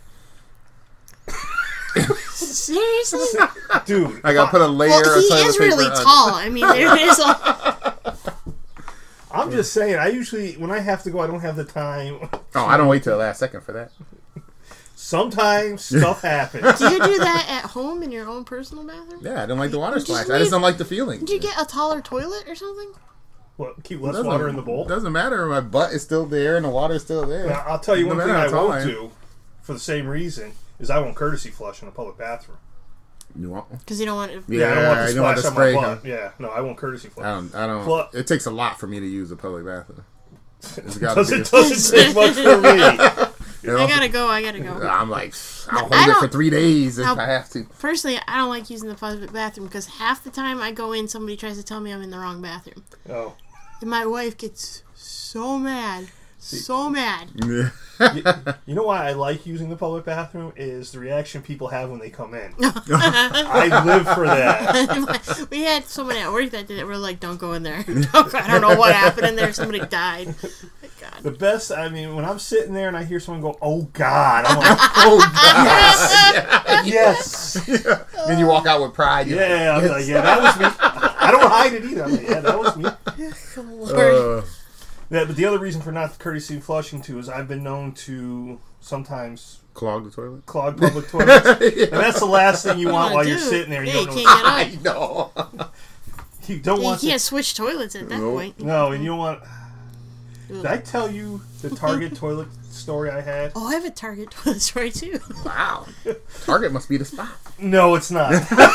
Speaker 1: Seriously?
Speaker 3: Dude.
Speaker 2: I got to put a layer
Speaker 1: Well,
Speaker 2: of
Speaker 1: he
Speaker 2: toilet
Speaker 1: is
Speaker 2: paper
Speaker 1: really
Speaker 2: on-
Speaker 1: tall. I mean, there is a...
Speaker 3: I'm just saying, I usually, when I have to go, I don't have the time.
Speaker 2: Oh, I don't wait till the last second for that.
Speaker 3: Sometimes stuff happens.
Speaker 1: Do you do that at home in your own personal bathroom?
Speaker 2: Yeah, I don't like the water
Speaker 1: Just
Speaker 2: splash. I
Speaker 1: leave-
Speaker 2: just don't like the feeling.
Speaker 1: Did you get a taller toilet or something?
Speaker 3: What, keep less
Speaker 2: Doesn't-
Speaker 3: water in the bowl?
Speaker 2: Doesn't matter. My butt is still there and the water is still there.
Speaker 3: Now, I'll tell you
Speaker 2: No
Speaker 3: one
Speaker 2: matter
Speaker 3: thing
Speaker 2: how
Speaker 3: I
Speaker 2: tall I
Speaker 3: won't
Speaker 2: am.
Speaker 3: do, for the same reason, is I won't courtesy flush in a public bathroom.
Speaker 2: You want?
Speaker 1: Because you don't want to...
Speaker 3: Yeah, I don't want the
Speaker 2: you don't want
Speaker 3: splash
Speaker 2: the
Speaker 3: on my
Speaker 2: spray,
Speaker 3: butt.
Speaker 2: huh?
Speaker 3: Yeah, no, I won't courtesy
Speaker 2: I
Speaker 3: flush.
Speaker 2: don't. I don't.
Speaker 3: Well-
Speaker 2: it takes a lot for me to use a public bathroom. It's gotta
Speaker 3: Does
Speaker 2: be.
Speaker 3: it doesn't take much for me.
Speaker 2: You know?
Speaker 1: I gotta go, I gotta go.
Speaker 2: I'm like, I'll
Speaker 1: I
Speaker 2: hold it
Speaker 1: don't-
Speaker 2: for three days if
Speaker 1: Now-
Speaker 2: I have to.
Speaker 1: Personally, I don't like using the public bathroom because half the time I go in, somebody tries to tell me I'm in the wrong bathroom.
Speaker 3: Oh.
Speaker 1: And my wife gets so mad. So mad.
Speaker 2: Yeah.
Speaker 3: You, you know why I like using the public bathroom is the reaction people have when they come in. I live for that.
Speaker 1: We had someone at work that did it. We're like, don't go in there. I don't know what happened in there. Somebody died. God.
Speaker 3: The best, I mean, when I'm sitting there and I hear someone go, "Oh God," I'm like,
Speaker 2: Oh God.
Speaker 3: "Yes,
Speaker 2: Yeah. Then you walk out with pride. You're
Speaker 3: yeah." I'm
Speaker 2: like,
Speaker 3: like, "Yeah, that was me." I don't hide it either. I'm like, "Yeah, that was me."
Speaker 1: Lord.
Speaker 2: Uh,
Speaker 3: Yeah, but the other reason for not courtesy flushing too is I've been known to sometimes
Speaker 2: clog the toilet.
Speaker 3: clog public toilets, and that's the last thing you want
Speaker 1: Oh,
Speaker 3: while you're
Speaker 1: dude.
Speaker 3: sitting there. And
Speaker 1: Yeah,
Speaker 3: you don't
Speaker 1: you
Speaker 3: know.
Speaker 1: can't get up.
Speaker 2: I know.
Speaker 3: You don't
Speaker 1: You
Speaker 3: want
Speaker 1: can't
Speaker 3: to.
Speaker 1: switch toilets at that
Speaker 2: Nope.
Speaker 1: point.
Speaker 3: No, and you don't want. Did I
Speaker 1: Ugh.
Speaker 3: tell you the Target toilet story I had?
Speaker 1: Oh, I have a Target toilet story too.
Speaker 2: Wow. Target must be the spot.
Speaker 3: No, it's not.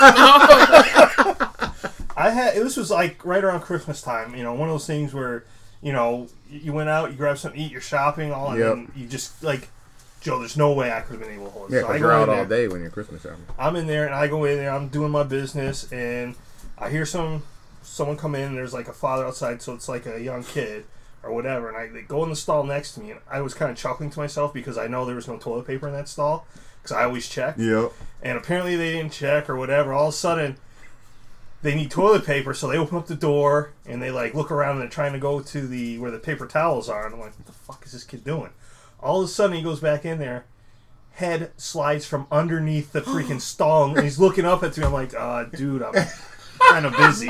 Speaker 3: I had this was like right around Christmas time. You know, one of those things where you know you went out, you grab something to eat, you're shopping, all, and
Speaker 2: Yep.
Speaker 3: then you just like Joe, there's no way I could have been able to hold it.
Speaker 2: Yeah,
Speaker 3: So I
Speaker 2: because
Speaker 3: go
Speaker 2: you're out
Speaker 3: in
Speaker 2: all
Speaker 3: there.
Speaker 2: day when you're Christmas shopping.
Speaker 3: I'm in there, and I go in there. I'm doing my business, and I hear some someone come in. And there's like a father outside, so it's like a young kid or whatever. And I they go in the stall next to me, and I was kind of chuckling to myself because I know there was no toilet paper in that stall because I always check.
Speaker 2: Yep.
Speaker 3: And apparently they didn't check or whatever. All of a sudden, they need toilet paper, so they open up the door and they like look around and they're trying to go to the where the paper towels are. And I'm like, what the fuck is this kid doing? All of a sudden, he goes back in there. Head slides from underneath the freaking stall, and he's looking up at me. I'm like, uh, dude, I'm kind of busy.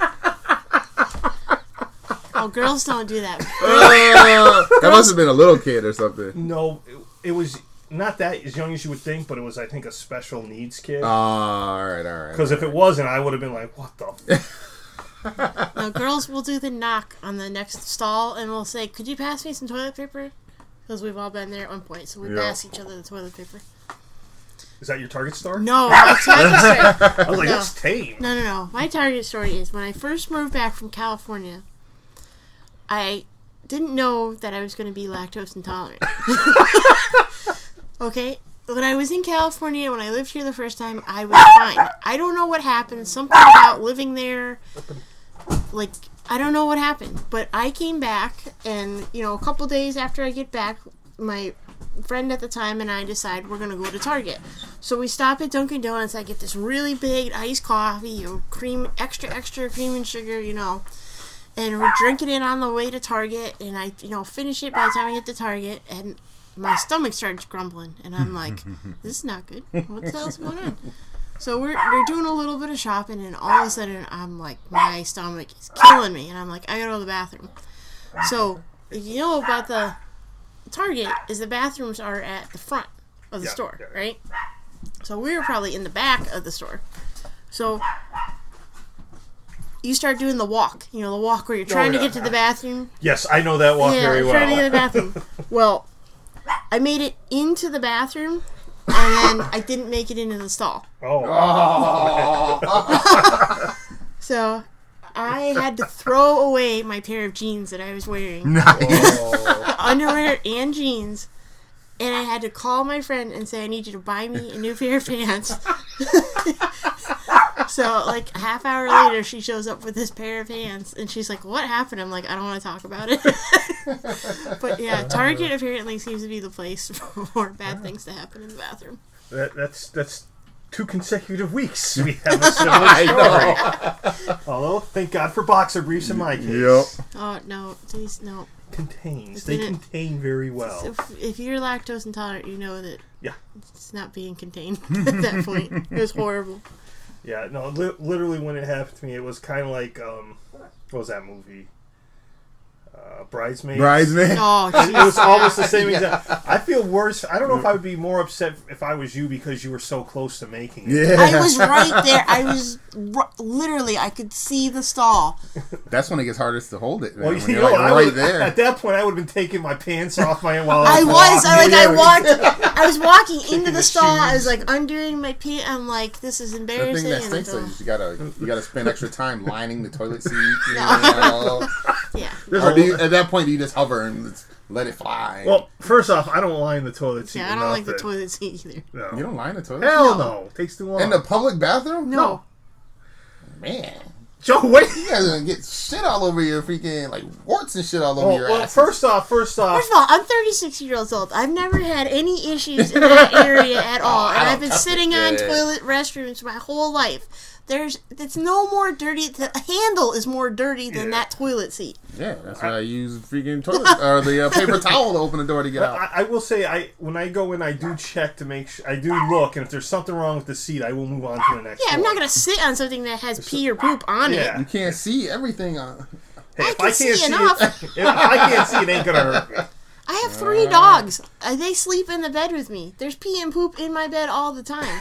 Speaker 1: Oh, girls don't do that.
Speaker 2: Uh, that must have been a little kid or something.
Speaker 3: No, it, it was not that as young as you would think, but it was, I think, a special needs kid.
Speaker 2: Oh, all right, all right.
Speaker 3: Because if it wasn't, I would have been like, what the f-?
Speaker 1: No, girls will do the knock on the next stall and we'll say, could you pass me some toilet paper? Because we've all been there at one point, so we
Speaker 2: Yeah.
Speaker 1: pass each other the toilet paper.
Speaker 3: Is that your Target store?
Speaker 1: No, my Target story.
Speaker 3: I was like,
Speaker 1: No.
Speaker 3: that's tame.
Speaker 1: No, no, no. My Target story is when I first moved back from California, I didn't know that I was going to be lactose intolerant. Okay? When I was in California, when I lived here the first time, I was fine. I don't know what happened. Something about living there, like, I don't know what happened. But I came back, and, you know, a couple days after I get back, my friend at the time and I decide we're going to go to Target. So we stop at Dunkin' Donuts. I get this really big iced coffee, you know, cream, extra, extra cream and sugar, you know. And we're drinking it on the way to Target, and I, you know, finish it by the time I get to Target, and my stomach starts grumbling, and I'm like, this is not good. What the hell's going on? So we're we're doing a little bit of shopping, and all of a sudden, I'm like, my stomach is killing me, and I'm like, I gotta go to the bathroom. So, if you know about the Target, is the bathrooms are at the front of the
Speaker 3: Yeah,
Speaker 1: store,
Speaker 3: yeah, yeah.
Speaker 1: right? So we were probably in the back of the store. So you start doing the walk, you know, the walk where you're trying
Speaker 3: yeah.
Speaker 1: to get to the bathroom.
Speaker 3: Yes, I know that walk
Speaker 1: Yeah,
Speaker 3: very
Speaker 1: I'm trying to get to
Speaker 3: well.
Speaker 1: the bathroom. Well, I made it into the bathroom, and then I didn't make it into the stall.
Speaker 3: Oh,
Speaker 1: So I had to throw away my pair of jeans that I was wearing,
Speaker 2: Nice.
Speaker 3: oh.
Speaker 1: underwear and jeans, and I had to call my friend and say, I need you to buy me a new pair of pants. So, like, a half hour later, she shows up with this pair of pants, and she's like, what happened? I'm like, I don't want to talk about it. But, yeah, Target apparently seems to be the place for bad things to happen in the bathroom.
Speaker 3: That, that's that's two consecutive weeks we have a similar
Speaker 2: I
Speaker 3: story. Although, thank God for boxer briefs in my case.
Speaker 2: Yep.
Speaker 1: Oh, no, please, no.
Speaker 3: Contains. They
Speaker 1: Didn't-
Speaker 3: contain very well.
Speaker 1: So if, if you're lactose intolerant, you know that
Speaker 3: Yeah.
Speaker 1: it's not being contained at that point. It was horrible.
Speaker 3: Yeah, no, li- literally when it happened to me, it was kind of like, um, what was that movie? Uh, Bridesmaids.
Speaker 2: Bridesmaid.
Speaker 1: Oh,
Speaker 3: It was
Speaker 1: jeez.
Speaker 3: almost the same exact. I feel worse. I don't know if I would be more upset if I was you because you were so close to making it.
Speaker 2: Yeah.
Speaker 1: I was right there. I was r- literally, I could see the stall.
Speaker 2: That's when it gets hardest to hold it. Man,
Speaker 3: Well,
Speaker 2: when
Speaker 3: you
Speaker 2: you're
Speaker 3: know,
Speaker 2: like
Speaker 3: I
Speaker 2: right
Speaker 3: would,
Speaker 2: there.
Speaker 3: at that point, I would have been taking my pants off my while I
Speaker 1: I
Speaker 3: was.
Speaker 1: was. I like. I
Speaker 3: walking.
Speaker 1: walked. I was walking into
Speaker 3: the
Speaker 1: the stall. I was
Speaker 3: shoes.
Speaker 1: like undoing my pants. I'm like, this is
Speaker 2: The
Speaker 1: embarrassing.
Speaker 2: thing that
Speaker 1: and
Speaker 2: stinks
Speaker 1: so-
Speaker 2: is you gotta you gotta spend extra time lining the toilet seat. You know?
Speaker 1: yeah.
Speaker 3: There's
Speaker 2: Or
Speaker 3: a-
Speaker 2: do you, at that point, do you just hover and just let it fly?
Speaker 3: Well, first off, I don't line the toilet seat.
Speaker 1: Yeah, I don't like the
Speaker 3: enough
Speaker 1: toilet seat either.
Speaker 3: that-
Speaker 2: you
Speaker 3: No.
Speaker 2: don't line the toilet
Speaker 3: Hell
Speaker 1: No.
Speaker 3: no. Takes too long.
Speaker 2: in the public bathroom?
Speaker 1: No.
Speaker 2: Man,
Speaker 3: Joe, wait.
Speaker 2: you guys are gonna get shit all over your freaking like warts and shit all over
Speaker 3: Well,
Speaker 2: your
Speaker 3: well
Speaker 2: ass.
Speaker 3: first off, first off,
Speaker 1: First of all, I'm thirty-six years old. I've never had any issues in that area at all,
Speaker 2: I
Speaker 1: and
Speaker 2: don't
Speaker 1: I've been
Speaker 2: touch
Speaker 1: sitting
Speaker 2: it.
Speaker 1: on
Speaker 2: Yeah.
Speaker 1: toilet restrooms my whole life. There's, it's no more dirty. The handle is more dirty than
Speaker 3: Yeah.
Speaker 1: that toilet seat.
Speaker 2: Yeah, that's why I use freaking toilet or the uh, paper towel to open the door to get out.
Speaker 3: I, I will say, I when I go in, I do check to make sure. I do look, and if there's something wrong with the seat, I will move on to the next.
Speaker 1: Yeah, I'm
Speaker 3: one.
Speaker 1: not gonna sit on something that has pee or poop on
Speaker 3: Yeah.
Speaker 2: You can't see everything on.
Speaker 3: Hey,
Speaker 1: I
Speaker 3: if
Speaker 1: can
Speaker 3: I
Speaker 1: see
Speaker 3: can't see
Speaker 1: enough.
Speaker 3: It, if I can't see it, ain't gonna hurt me.
Speaker 1: it. I have three dogs. Uh, They sleep in the bed with me. There's pee and poop in my bed all the time.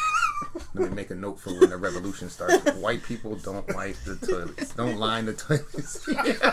Speaker 2: Let me make a note for when the revolution starts. White people don't like the toilets. Don't line the toilets.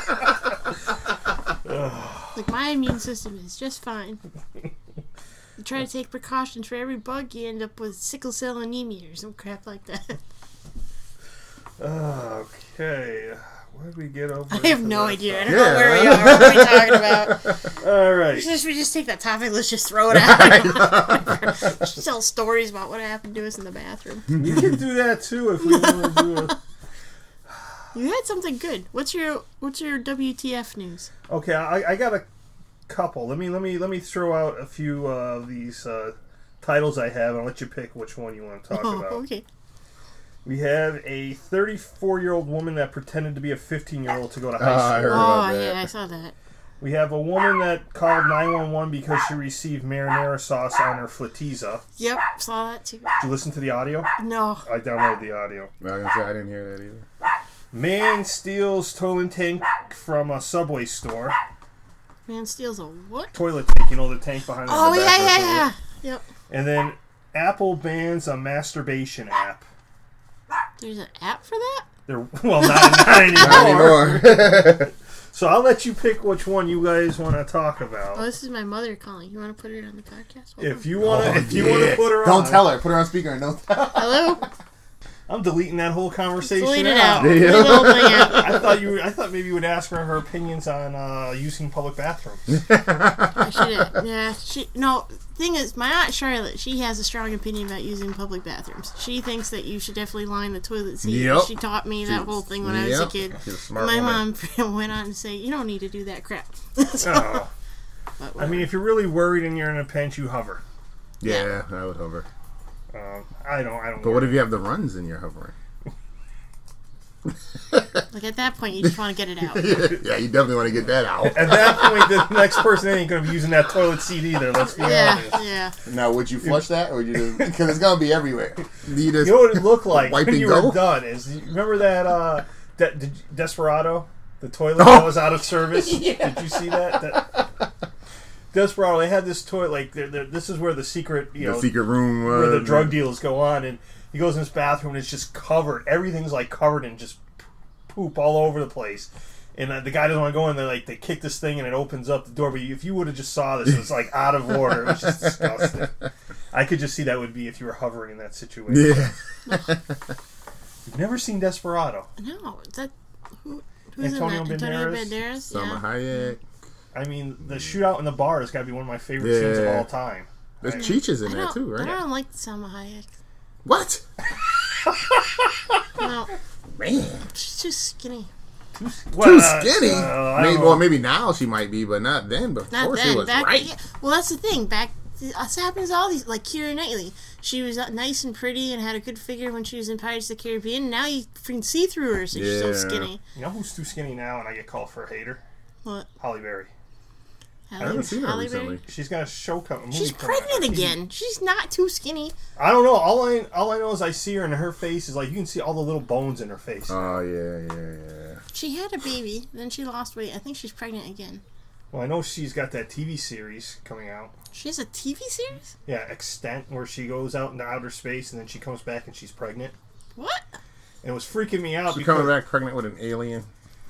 Speaker 1: Like, my immune system is just fine. You try to take precautions for every bug, you end up with sickle cell anemia or some crap like that.
Speaker 3: Okay, Why did we get over?
Speaker 1: I have
Speaker 3: into
Speaker 1: no
Speaker 3: that
Speaker 1: idea. I
Speaker 3: stuff?
Speaker 1: don't know where we are. What are we talking about?
Speaker 3: All right.
Speaker 1: Should we just take that topic? Let's just throw it out. Just tell stories about what happened to us in the bathroom.
Speaker 3: You can do that too if we want to do it.
Speaker 1: You had something good. What's your What's your W T F news?
Speaker 3: Okay, I, I got a couple. Let me let me let me throw out a few uh, of these uh, titles I have, and I'll let you pick which one you want to talk
Speaker 1: Oh,
Speaker 3: about.
Speaker 1: okay.
Speaker 3: We have a thirty-four-year-old woman that pretended to be a fifteen-year-old to go to
Speaker 2: Oh,
Speaker 3: high
Speaker 2: I
Speaker 3: school.
Speaker 2: heard about
Speaker 1: Oh,
Speaker 2: that.
Speaker 1: yeah, I saw that.
Speaker 3: We have a woman that called nine one one because she received marinara sauce on her flatiza.
Speaker 1: Yep, saw that too.
Speaker 3: Did you listen to the audio?
Speaker 1: No.
Speaker 3: I downloaded the audio.
Speaker 2: I was gonna say I didn't hear that either.
Speaker 3: Man steals toilet tank from a Subway store.
Speaker 1: Man steals a what?
Speaker 3: Toilet tank, you know, the tank behind the
Speaker 1: Oh,
Speaker 3: the
Speaker 1: yeah,
Speaker 3: back of the
Speaker 1: yeah,
Speaker 3: toilet.
Speaker 1: yeah. Yep.
Speaker 3: And then Apple bans a masturbation app.
Speaker 1: There's an app for that?
Speaker 3: They're, well, not, not
Speaker 2: Not
Speaker 3: anymore.
Speaker 2: anymore.
Speaker 3: So I'll let you pick which one you guys want to talk
Speaker 1: Oh,
Speaker 3: about.
Speaker 1: this is my mother calling. You want to put her on the podcast? Hold
Speaker 3: If
Speaker 1: on.
Speaker 3: you want to,
Speaker 2: Oh,
Speaker 3: if you want
Speaker 2: yeah.
Speaker 3: to put her
Speaker 2: Don't
Speaker 3: on,
Speaker 2: tell her. Put her on speaker and don't tell her.
Speaker 1: Hello?
Speaker 3: I'm deleting that whole conversation
Speaker 1: Delete it
Speaker 3: out.
Speaker 1: out. Delete the whole thing out.
Speaker 3: I thought you. I thought maybe you would ask her her opinions on uh, using public bathrooms.
Speaker 1: I should. Yeah. She. No. Thing is, my aunt Charlotte, she has a strong opinion about using public bathrooms. She thinks that you should definitely line the toilet seat.
Speaker 2: Yep.
Speaker 1: She taught me that whole thing when I was a
Speaker 2: Yep.
Speaker 1: kid.
Speaker 2: She's a smart
Speaker 1: My
Speaker 2: woman.
Speaker 1: mom went on to say, "You don't need to do that crap." So,
Speaker 3: Oh.
Speaker 1: but
Speaker 3: I mean, if you're really worried and you're in a pinch, you hover.
Speaker 2: Yeah, I would hover.
Speaker 3: Um, I don't. I don't.
Speaker 2: But what
Speaker 3: worry.
Speaker 2: if you have the runs and you're hovering?
Speaker 1: like at that point, you just want to get it out.
Speaker 2: Yeah, you definitely want to get that out.
Speaker 3: At that point, the next person ain't going to be using that toilet seat either. Let's be
Speaker 1: Yeah.
Speaker 3: honest.
Speaker 1: Yeah.
Speaker 2: Now, would you flush that, or would you just because it's gonna be everywhere? Do you just
Speaker 3: You know what it looked like
Speaker 2: wipe
Speaker 3: when
Speaker 2: and
Speaker 3: you
Speaker 2: go?
Speaker 3: were done? Is you remember that uh, De- De- Desperado, the toilet
Speaker 2: Oh.
Speaker 3: that was out of service? Did you see that? that? Desperado, they had this toilet. Like they're, they're, this is where the secret, you
Speaker 2: the
Speaker 3: know,
Speaker 2: secret room
Speaker 3: where the
Speaker 2: was?
Speaker 3: drug deals go on, and he goes in his bathroom and it's just covered. Everything's like covered in just poop all over the place. And uh, the guy doesn't want to go in there. Like they kick this thing and it opens up the door. But if you would have just saw this, it was like out of order. It was just disgusting. I could just see that would be if you were hovering in that situation.
Speaker 2: Yeah.
Speaker 3: You've never seen Desperado.
Speaker 1: No. Is that who? Who's
Speaker 3: Antonio
Speaker 1: in that? Antonio
Speaker 3: Banderas?
Speaker 1: Banderas.
Speaker 2: Salma
Speaker 1: Yeah.
Speaker 2: Hayek.
Speaker 3: I mean, the shootout in the bar has got to be one of my favorite scenes of
Speaker 2: Yeah.
Speaker 3: all time.
Speaker 2: There's
Speaker 3: I-
Speaker 2: Cheeches in
Speaker 1: I
Speaker 2: there
Speaker 1: don't,
Speaker 2: too,
Speaker 1: I
Speaker 2: right?
Speaker 1: don't like Salma Hayek.
Speaker 2: What?
Speaker 1: No,
Speaker 2: Man,
Speaker 1: she's too skinny.
Speaker 3: Too,
Speaker 2: too skinny.
Speaker 3: Uh, I
Speaker 2: maybe,
Speaker 3: don't know.
Speaker 2: well, maybe now she might be, but not then. Before
Speaker 1: Not
Speaker 2: she
Speaker 1: then.
Speaker 2: was
Speaker 1: Back,
Speaker 2: right.
Speaker 1: yeah, well, that's the thing. Back, this happens to all these. Like Keira Knightley, she was uh, nice and pretty and had a good figure when she was in Pirates of the Caribbean. Now you freaking see through her, so she's so
Speaker 2: Yeah.
Speaker 1: skinny.
Speaker 3: You know who's too skinny now and I get called for a hater?
Speaker 1: What?
Speaker 3: Holly Berry.
Speaker 1: Halle,
Speaker 2: I haven't seen her
Speaker 1: Halle
Speaker 2: recently.
Speaker 1: Berry?
Speaker 3: She's got a show coming.
Speaker 1: She's pregnant again. She's not too skinny.
Speaker 3: I don't know. All I all I know is I see her and her face is like you can see all the little bones in her face.
Speaker 2: Oh yeah, yeah, yeah.
Speaker 1: She had a baby, then she lost weight. I think she's pregnant again.
Speaker 3: Well, I know she's got that T V series coming out.
Speaker 1: She has a T V series?
Speaker 3: Yeah, Extent, where she goes out into outer space and then she comes back and she's pregnant.
Speaker 1: What?
Speaker 3: And it was freaking me out.
Speaker 2: She
Speaker 3: because
Speaker 2: coming back pregnant with an alien.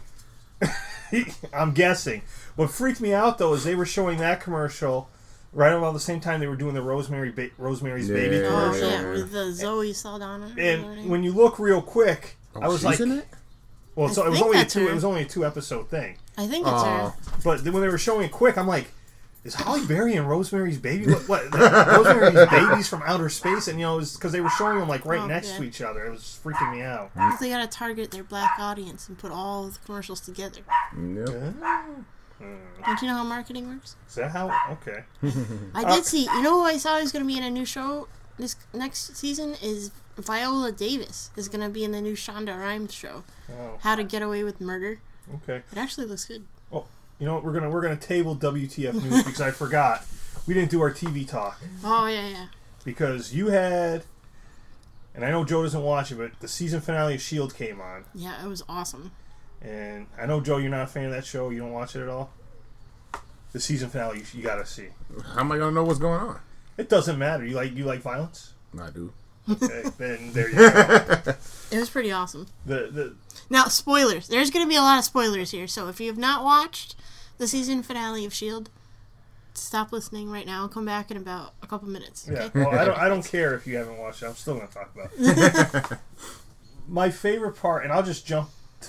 Speaker 3: I'm guessing. What freaked me out though is they were showing that commercial right around the same time they were doing the Rosemary ba- Rosemary's Baby
Speaker 2: Yeah.
Speaker 1: Oh,
Speaker 3: commercial.
Speaker 1: yeah, with the Zoe Saldana.
Speaker 3: And when you look real quick,
Speaker 2: Oh,
Speaker 3: I was
Speaker 2: she's
Speaker 3: like,
Speaker 2: in it?
Speaker 3: well, so
Speaker 1: I
Speaker 3: it was
Speaker 1: think
Speaker 3: only a
Speaker 1: that's
Speaker 3: two.
Speaker 1: her.
Speaker 3: It was only a two episode thing.
Speaker 1: I think it's
Speaker 2: Oh.
Speaker 1: her.
Speaker 3: But then when they were showing it quick, I'm like, is Holly Berry and Rosemary's Baby? What? what Rosemary's Baby's from outer space? And you know, it was because they were showing them like right
Speaker 1: Oh,
Speaker 3: next
Speaker 1: yeah.
Speaker 3: to each other. It was freaking me out.
Speaker 1: They gotta target their black audience and put all the commercials together.
Speaker 2: Yep.
Speaker 1: Don't you know how marketing works?
Speaker 3: Is that how? Okay.
Speaker 1: I
Speaker 3: Uh,
Speaker 1: did see. You know who I saw is going to be in a new show this next season is Viola Davis is going to be in the new Shonda Rhimes show,
Speaker 3: Oh,
Speaker 1: How to Get Away with Murder.
Speaker 3: okay.
Speaker 1: It actually looks good.
Speaker 3: Oh, you know what? We're gonna we're gonna table W T F news because I forgot we didn't do our T V talk
Speaker 1: Oh yeah, yeah.
Speaker 3: because you had, and I know Joe doesn't watch it, but the season finale of S H I E L D came on,
Speaker 1: Yeah, it was awesome.
Speaker 3: and I know Joe, you're not a fan of that show. You don't watch it at all. The season finale, you, you gotta see.
Speaker 2: How am I gonna know what's going on?
Speaker 3: It doesn't matter. You like you like violence?
Speaker 2: I do.
Speaker 3: Okay, then there you go.
Speaker 1: It was pretty awesome.
Speaker 3: The the
Speaker 1: Now, spoilers. There's going to be a lot of spoilers here, so if you have not watched the season finale of S H I E L D, stop listening right now and come back in about a couple minutes.
Speaker 3: yeah.
Speaker 1: Okay?
Speaker 3: Well, I don't I don't care if you haven't watched it. I'm still gonna talk about it. My favorite part, and I'll just jump to the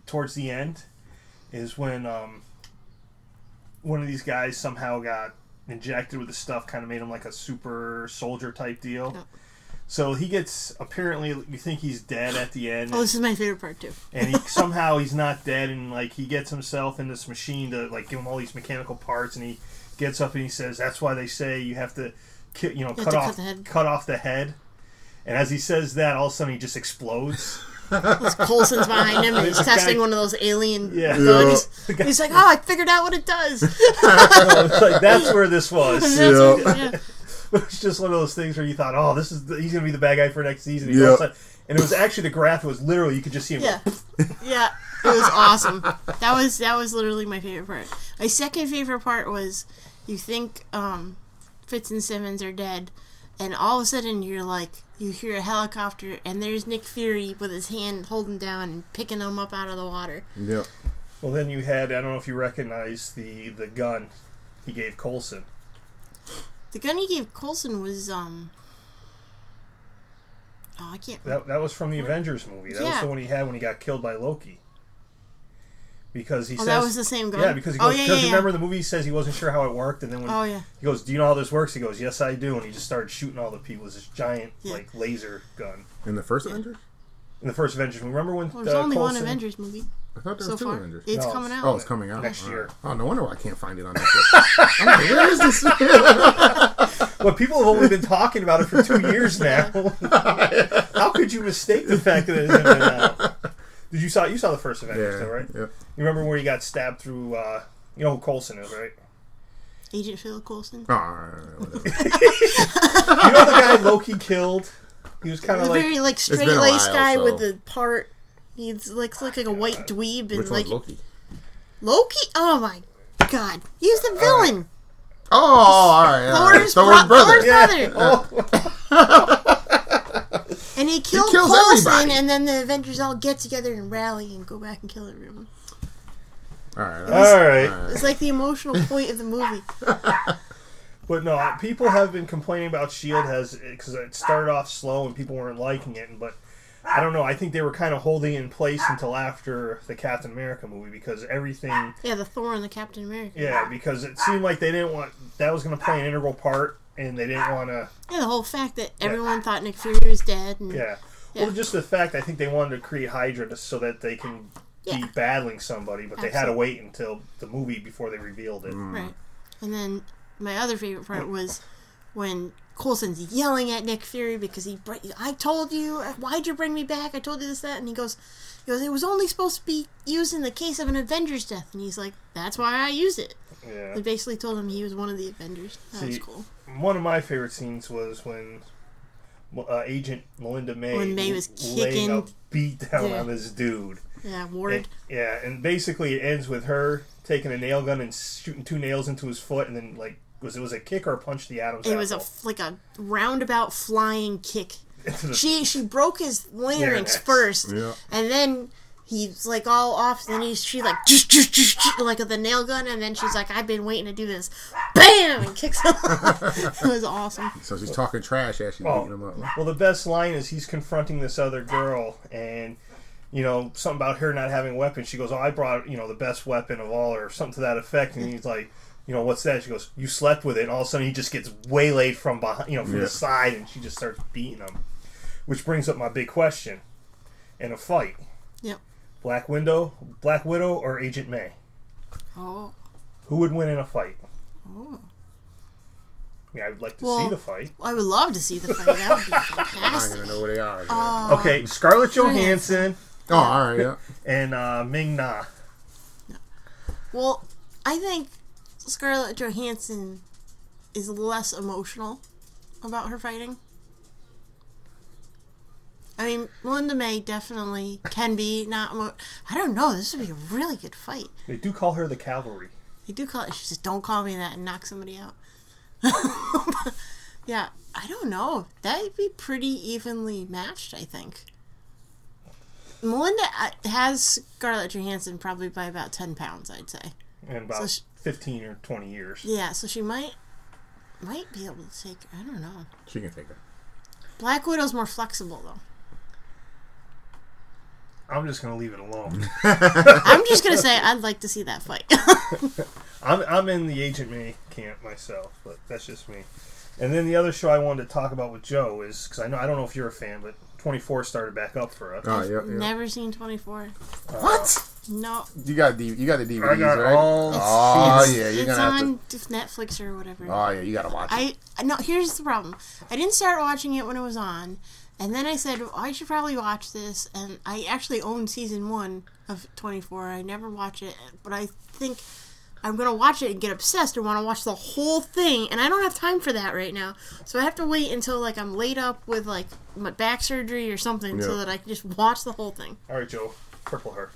Speaker 3: towards the end is when um, one of these guys somehow got injected with the stuff, kind of made him like a super soldier type deal.
Speaker 1: Yeah.
Speaker 3: So he gets, apparently, you think he's dead at the end.
Speaker 1: Oh, this is my favorite part, too.
Speaker 3: And he, somehow he's not dead, and like he gets himself in this machine to like give him all these mechanical parts, and he gets up and he says, that's why they say you have to, ki- you know,
Speaker 1: You have
Speaker 3: cut
Speaker 1: to
Speaker 3: off
Speaker 1: cut the head.
Speaker 3: cut off the head. And as he says that, all of a sudden he just explodes.
Speaker 1: Coulson's behind him, and he's
Speaker 3: The guy-
Speaker 1: testing one of those alien
Speaker 3: Yeah.
Speaker 1: guns.
Speaker 3: The guy-
Speaker 1: He's like, oh, I figured out what it does.
Speaker 3: Oh, it's like, that's where this was.
Speaker 1: That's
Speaker 2: Yeah.
Speaker 1: what- yeah.
Speaker 3: But it's just one of those things where you thought, oh, this is the, he's going to be the bad guy for next season.
Speaker 2: Yeah.
Speaker 3: All of a sudden- And it was actually the graph was literally, you could just see him.
Speaker 1: Yeah,
Speaker 3: Go,
Speaker 1: yeah, it was awesome. That was that was literally my favorite part. My second favorite part was you think um, Fitz and Simmons are dead, and all of a sudden you're like you hear a helicopter, and there's Nick Fury with his hand holding down and picking them up out of the water.
Speaker 2: Yep.
Speaker 3: well, then you had, I don't know if you recognize the, the gun he gave Coulson.
Speaker 1: The gun he gave Coulson was um. Oh, I can't.
Speaker 3: That, that was from the Avengers movie. That was
Speaker 1: Yeah.
Speaker 3: the one he had when he got killed by Loki. Because he
Speaker 1: Oh,
Speaker 3: says...
Speaker 1: that was the same gun?
Speaker 3: Yeah, because he
Speaker 1: Oh,
Speaker 3: goes,
Speaker 1: yeah,
Speaker 3: because
Speaker 1: yeah, yeah.
Speaker 3: remember the movie he says he wasn't sure how it worked, and then when
Speaker 1: Oh yeah.
Speaker 3: he goes, do you know how this works? He goes, yes, I do. And he just started shooting all the people with this giant,
Speaker 1: Yeah.
Speaker 3: like, laser gun.
Speaker 2: In the first Avengers?
Speaker 3: In the first Avengers, remember when
Speaker 1: Well, there's
Speaker 3: uh,
Speaker 1: only one
Speaker 3: Coulson-
Speaker 1: Avengers movie
Speaker 2: I thought there
Speaker 1: so
Speaker 2: was two
Speaker 1: far.
Speaker 2: Avengers.
Speaker 1: It's
Speaker 3: No,
Speaker 1: coming out.
Speaker 2: Oh, it's coming out
Speaker 3: Next
Speaker 2: All
Speaker 3: year.
Speaker 2: right. Oh, no wonder why I can't find it on Netflix. I'm like, where is this?
Speaker 3: Well, people have only been talking about it for two years now. How could you mistake the fact that it hasn't been out? Did you saw you saw the first Avengers,
Speaker 2: Yeah.
Speaker 3: though, right?
Speaker 2: Yep.
Speaker 3: You remember where he got stabbed through? Uh, you know who Coulson is, right?
Speaker 1: Agent Phil Coulson.
Speaker 2: Oh, all right, all right, whatever.
Speaker 3: You know the guy Loki killed. He was kind
Speaker 1: The
Speaker 3: of like
Speaker 1: very like
Speaker 2: been a
Speaker 1: straight laced
Speaker 2: while,
Speaker 1: guy
Speaker 2: so-
Speaker 1: with the part. He's like looks like a white dweeb and
Speaker 2: Which
Speaker 1: like
Speaker 2: one's Loki?
Speaker 1: Loki. Oh my god, he's the villain.
Speaker 2: Oh, all right. All right.
Speaker 1: Thor's,
Speaker 2: Thor's
Speaker 1: bro- Thor's
Speaker 2: brother.
Speaker 1: brother.
Speaker 3: oh,
Speaker 1: And he killed
Speaker 2: kills
Speaker 1: Coulson,
Speaker 2: everybody.
Speaker 1: and then the Avengers all get together and rally and go back and kill everyone.
Speaker 2: All right.
Speaker 3: all right.
Speaker 2: All right.
Speaker 1: It's like the emotional point of the movie.
Speaker 3: But no, people have been complaining about Shield has because it started off slow and people weren't liking it. But I don't know. I think they were kind of holding it in place until after the Captain America movie because everything.
Speaker 1: Yeah, the Thor and the Captain America.
Speaker 3: Yeah, because it seemed like they didn't want that was going to play an integral part, and they didn't want to.
Speaker 1: Yeah, the whole fact that everyone thought Nick Fury was dead. And,
Speaker 3: Yeah.
Speaker 1: Yeah.
Speaker 3: Well, just the fact I think they wanted to create Hydra just so that they can
Speaker 1: Yeah.
Speaker 3: be battling somebody, but they had to wait until the movie before they revealed it.
Speaker 1: Right. And then my other favorite part was when Coulson's yelling at Nick Fury because he, br- I told you, why'd you bring me back? I told you this, that, and he goes, he goes, it was only supposed to be used in the case of an Avengers death, and he's like, that's why I use it.
Speaker 3: Yeah.
Speaker 1: They basically told him he was one of the Avengers. That was
Speaker 3: See,
Speaker 1: cool.
Speaker 3: One of my favorite scenes was when uh, Agent Melinda May,
Speaker 1: When May was
Speaker 3: laying a
Speaker 1: kicking-
Speaker 3: beat down
Speaker 1: Yeah.
Speaker 3: on this dude.
Speaker 1: Yeah, Ward.
Speaker 3: And, yeah, and basically it ends with her taking a nail gun and shooting two nails into his foot, and then like was it was a kick or a punch to the Adam's
Speaker 1: It was a
Speaker 3: apple?
Speaker 1: f- like a roundabout flying kick.
Speaker 3: Into the-
Speaker 1: She she broke his larynx
Speaker 3: Larynx.
Speaker 1: first,
Speaker 2: Yeah.
Speaker 1: and then he's like all off. And then he's she like like with the nail gun, and then she's like, "I've been waiting to do this." Bam! And kicks him. It was awesome.
Speaker 2: So she's talking trash as she's
Speaker 3: Oh.
Speaker 2: beating him up.
Speaker 3: Well, the best line is he's confronting this other girl, and you know something about her not having a weapon. She goes, "Oh, I brought you know the best weapon of all," or something to that effect. And he's like, "You know what's that?" She goes, "You slept with it." And all of a sudden, he just gets waylaid from behind, you know, from
Speaker 2: Yeah.
Speaker 3: the side, and she just starts beating him. Which brings up my big question: in a fight,
Speaker 1: Yep.
Speaker 3: Black Widow, Black Widow, or Agent May,
Speaker 1: Oh.
Speaker 3: who would win in a fight?
Speaker 1: Oh.
Speaker 3: I mean, I'd like to
Speaker 1: Well,
Speaker 3: see the fight.
Speaker 1: I would love to see the fight. That would be
Speaker 2: I don't
Speaker 1: fantastic.
Speaker 2: even know where they are.
Speaker 1: Uh,
Speaker 3: Okay, Scarlett Johansson
Speaker 2: oh, all right, yeah.
Speaker 3: and uh, Ming Na.
Speaker 1: Well, I think Scarlett Johansson is less emotional about her fighting. I mean, Melinda May definitely can be not. Emo- I don't know. This would be a really good fight.
Speaker 3: They do call her the Cavalry.
Speaker 1: They do call it. She says, "Don't call me that," and knock somebody out. Yeah, I don't know. That'd be pretty evenly matched, I think. Melinda uh, has Scarlett Johansson probably by about ten pounds, I'd say.
Speaker 3: In about
Speaker 1: So she-
Speaker 3: fifteen or twenty years.
Speaker 1: Yeah, so she might might be able to take. I don't know.
Speaker 2: She can take it.
Speaker 1: Black Widow's more flexible though.
Speaker 3: I'm just gonna leave it alone.
Speaker 1: I'm just gonna say I'd like to see that fight.
Speaker 3: I'm I'm in the Agent May camp myself, but that's just me. And then the other show I wanted to talk about with Joe is because I know I don't know if you're a fan, but twenty-four started back up for us.
Speaker 2: Oh, yeah, yeah.
Speaker 1: Never seen twenty-four.
Speaker 2: What?
Speaker 1: No.
Speaker 2: You got D- you got the D V Ds,
Speaker 3: I got
Speaker 2: right?
Speaker 3: all.
Speaker 2: Oh
Speaker 1: it's,
Speaker 2: yeah, you're
Speaker 1: it's
Speaker 2: gonna have
Speaker 1: on Netflix or whatever.
Speaker 2: to. Oh yeah, you gotta watch it.
Speaker 1: I no. Here's the problem. I didn't start watching it when it was on, and then I said oh, I should probably watch this. And I actually own season one of twenty-four. I never watch it, but I think I'm gonna watch it and get obsessed and want to watch the whole thing. And I don't have time for that right now, so I have to wait until like I'm laid up with like my back surgery or something,
Speaker 2: Yeah.
Speaker 1: so that I can just watch the whole thing.
Speaker 3: All right, Joe, purple her.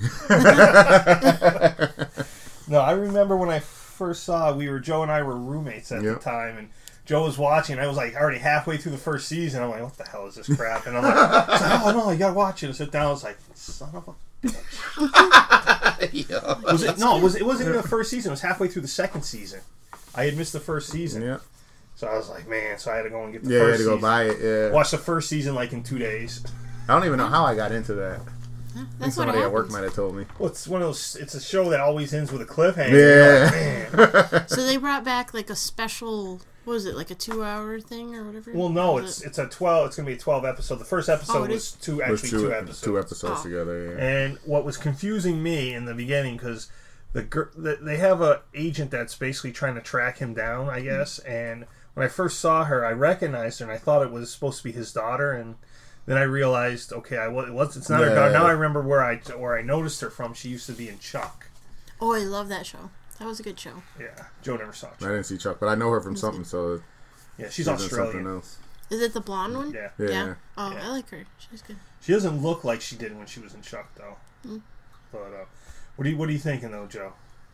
Speaker 3: No, I remember when I first saw we were Joe and I were roommates at
Speaker 2: Yep.
Speaker 3: the time, and Joe was watching. I was like already halfway through the first season. I'm like, what the hell is this crap? And I'm like, I was like, oh no, you gotta watch it. I sit down. I was like, son of a.
Speaker 2: Yeah.
Speaker 3: Was it no? It was it wasn't even the first season. It was halfway through the second season. I had missed the first season.
Speaker 2: Yeah,
Speaker 3: So I was like, man. So I had to go and get the
Speaker 2: yeah, you had
Speaker 3: first
Speaker 2: to go
Speaker 3: season.
Speaker 2: buy it. Yeah,
Speaker 3: Watch the first season like in two days.
Speaker 2: I don't even know how I got into that. I think
Speaker 1: That's what
Speaker 2: somebody at work
Speaker 1: happens.
Speaker 2: might have told me.
Speaker 3: Well, it's one of those. It's a show that always ends with a cliffhanger.
Speaker 2: Yeah.
Speaker 3: You're like, man.
Speaker 1: So they brought back like a special. What was it, like a two-hour thing or whatever?
Speaker 3: Well, no,
Speaker 1: Was
Speaker 3: it's
Speaker 1: it-
Speaker 3: it's a twelve. It's gonna be a twelve episode. The first episode
Speaker 1: Oh, it
Speaker 3: was
Speaker 1: is?
Speaker 3: two,
Speaker 2: It was
Speaker 3: actually two,
Speaker 2: two,
Speaker 3: episodes.
Speaker 2: two episodes
Speaker 1: Oh.
Speaker 2: together. Yeah.
Speaker 3: And what was confusing me in the beginning because the, gir- the they have a agent that's basically trying to track him down, I guess. And when I first saw her, I recognized her, and I thought it was supposed to be his daughter, and then I realized, okay, I was, it was it's not her
Speaker 2: Yeah.
Speaker 3: daughter. Now I remember where I where I noticed her from. She used to be in Chuck.
Speaker 1: Oh, I love that show. That was a good show.
Speaker 3: Yeah, Joe never saw
Speaker 2: I
Speaker 3: Chuck.
Speaker 2: didn't see Chuck, but I know her from something, so
Speaker 3: Yeah, she's
Speaker 2: she's in something
Speaker 3: Australian.
Speaker 2: else.
Speaker 1: Is it the blonde one?
Speaker 3: Yeah.
Speaker 2: Yeah.
Speaker 1: Oh,
Speaker 3: Yeah.
Speaker 1: I like her. She's good.
Speaker 3: She doesn't look like she did when she was in Chuck, though.
Speaker 1: Mm.
Speaker 3: But uh, what are you what are you thinking though, Joe?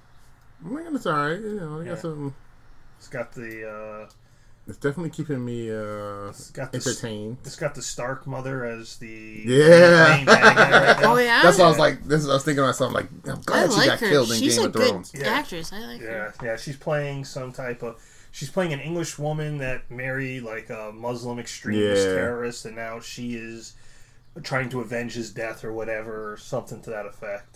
Speaker 2: I mean, it's alright. You know, I
Speaker 3: Yeah.
Speaker 2: got some.
Speaker 3: It's got the uh,
Speaker 2: It's definitely keeping me uh,
Speaker 3: it's got the
Speaker 2: entertained.
Speaker 3: it's got the Stark mother as the
Speaker 2: Yeah.
Speaker 3: main bad guy right now.
Speaker 1: Oh yeah.
Speaker 2: That's what I was like. This is, I was thinking to myself, like, I'm
Speaker 1: I
Speaker 2: glad she
Speaker 1: like
Speaker 2: got
Speaker 1: her.
Speaker 2: killed in
Speaker 1: She's
Speaker 2: Game
Speaker 1: a
Speaker 2: of
Speaker 1: good
Speaker 2: Thrones.
Speaker 3: Yeah.
Speaker 1: actress. I like
Speaker 3: Yeah,
Speaker 1: her.
Speaker 3: yeah. She's playing some type of. She's playing an English woman that married like a Muslim extremist
Speaker 2: Yeah.
Speaker 3: terrorist, and now she is trying to avenge his death or whatever, or something to that effect.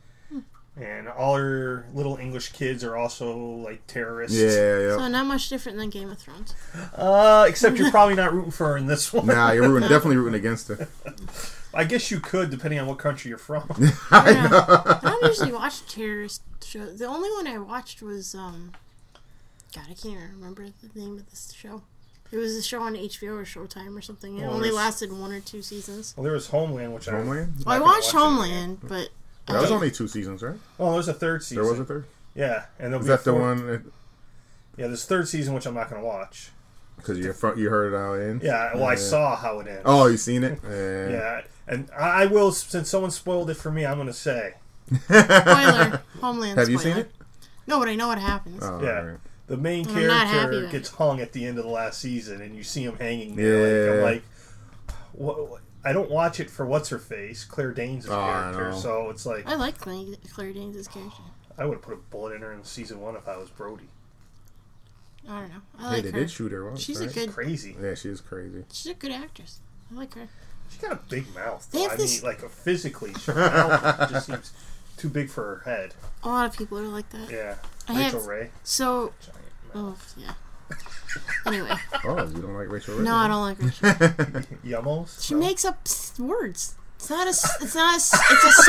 Speaker 3: And all her little English kids are also like terrorists.
Speaker 2: Yeah, yeah.
Speaker 1: So not much different than Game of Thrones.
Speaker 3: Uh, except you're probably not rooting for her in this one.
Speaker 2: Nah, you're rooting, definitely rooting against her.
Speaker 3: I guess you could, depending on what country you're from.
Speaker 2: I
Speaker 1: Yeah.
Speaker 2: know.
Speaker 1: I don't usually watch terrorist shows. The only one I watched was um, God, I can't even remember the name of this show. It was a show on H B O or Showtime or something. It
Speaker 3: Oh,
Speaker 1: only
Speaker 3: there's-
Speaker 1: lasted one or two seasons.
Speaker 3: Well, there was Homeland, which
Speaker 2: Homeland?
Speaker 3: I
Speaker 1: Well, I
Speaker 3: not gonna
Speaker 1: watched
Speaker 3: watch it.
Speaker 1: Homeland, but
Speaker 2: That was
Speaker 1: I-
Speaker 2: only two seasons, right?
Speaker 3: Oh, there's a third season.
Speaker 2: There was a third.
Speaker 3: Yeah, and there'll
Speaker 2: Is
Speaker 3: be a
Speaker 2: that the
Speaker 3: fourth-
Speaker 2: one? That,
Speaker 3: Yeah, there's a third season, which I'm not going to watch.
Speaker 2: Because you fr- you heard it all in.
Speaker 3: Yeah, well, I
Speaker 2: Yeah.
Speaker 3: saw how it ends.
Speaker 2: Oh, you seen it? Yeah.
Speaker 3: Yeah, and I I will, since someone spoiled it for me, I'm going to say
Speaker 1: spoiler, Homeland.
Speaker 2: Have you
Speaker 1: spoiler.
Speaker 2: seen it?
Speaker 1: No, but I know what happens.
Speaker 2: Oh,
Speaker 3: Yeah.
Speaker 2: alright.
Speaker 3: the main
Speaker 1: I'm not happy
Speaker 3: character
Speaker 1: with it.
Speaker 3: gets hung at the end of the last season, and you see him hanging there.
Speaker 2: Yeah.
Speaker 3: Like, I'm like, what, what- I don't watch it for what's her face, Claire Danes'
Speaker 2: Oh, I
Speaker 3: character.
Speaker 2: know.
Speaker 3: So it's like
Speaker 1: I like Claire, Claire Danes' character.
Speaker 3: I would have put a bullet in her in season one if I was Brody.
Speaker 1: I don't know. I
Speaker 2: Hey,
Speaker 1: like
Speaker 2: they
Speaker 1: her.
Speaker 2: did shoot her once,
Speaker 1: She's
Speaker 2: right?
Speaker 1: a good.
Speaker 3: Crazy.
Speaker 2: Yeah, she is crazy.
Speaker 1: She's a good actress. I like her.
Speaker 3: She's got a big mouth.
Speaker 1: They
Speaker 3: Though.
Speaker 1: have
Speaker 3: I
Speaker 1: this-
Speaker 3: mean, like physically, her mouth just seems too big for her head.
Speaker 1: A lot of people are like that.
Speaker 3: Yeah,
Speaker 1: I
Speaker 3: Rachel
Speaker 1: have-
Speaker 3: Ray.
Speaker 1: So,
Speaker 3: Giant mouth.
Speaker 1: oh yeah. Anyway,
Speaker 2: Oh, you don't like Rachel Ray?
Speaker 1: no, I don't like her.
Speaker 3: Yummos.
Speaker 1: She
Speaker 3: No?
Speaker 1: makes up s- words. It's not a. s- It's not a. s- It's a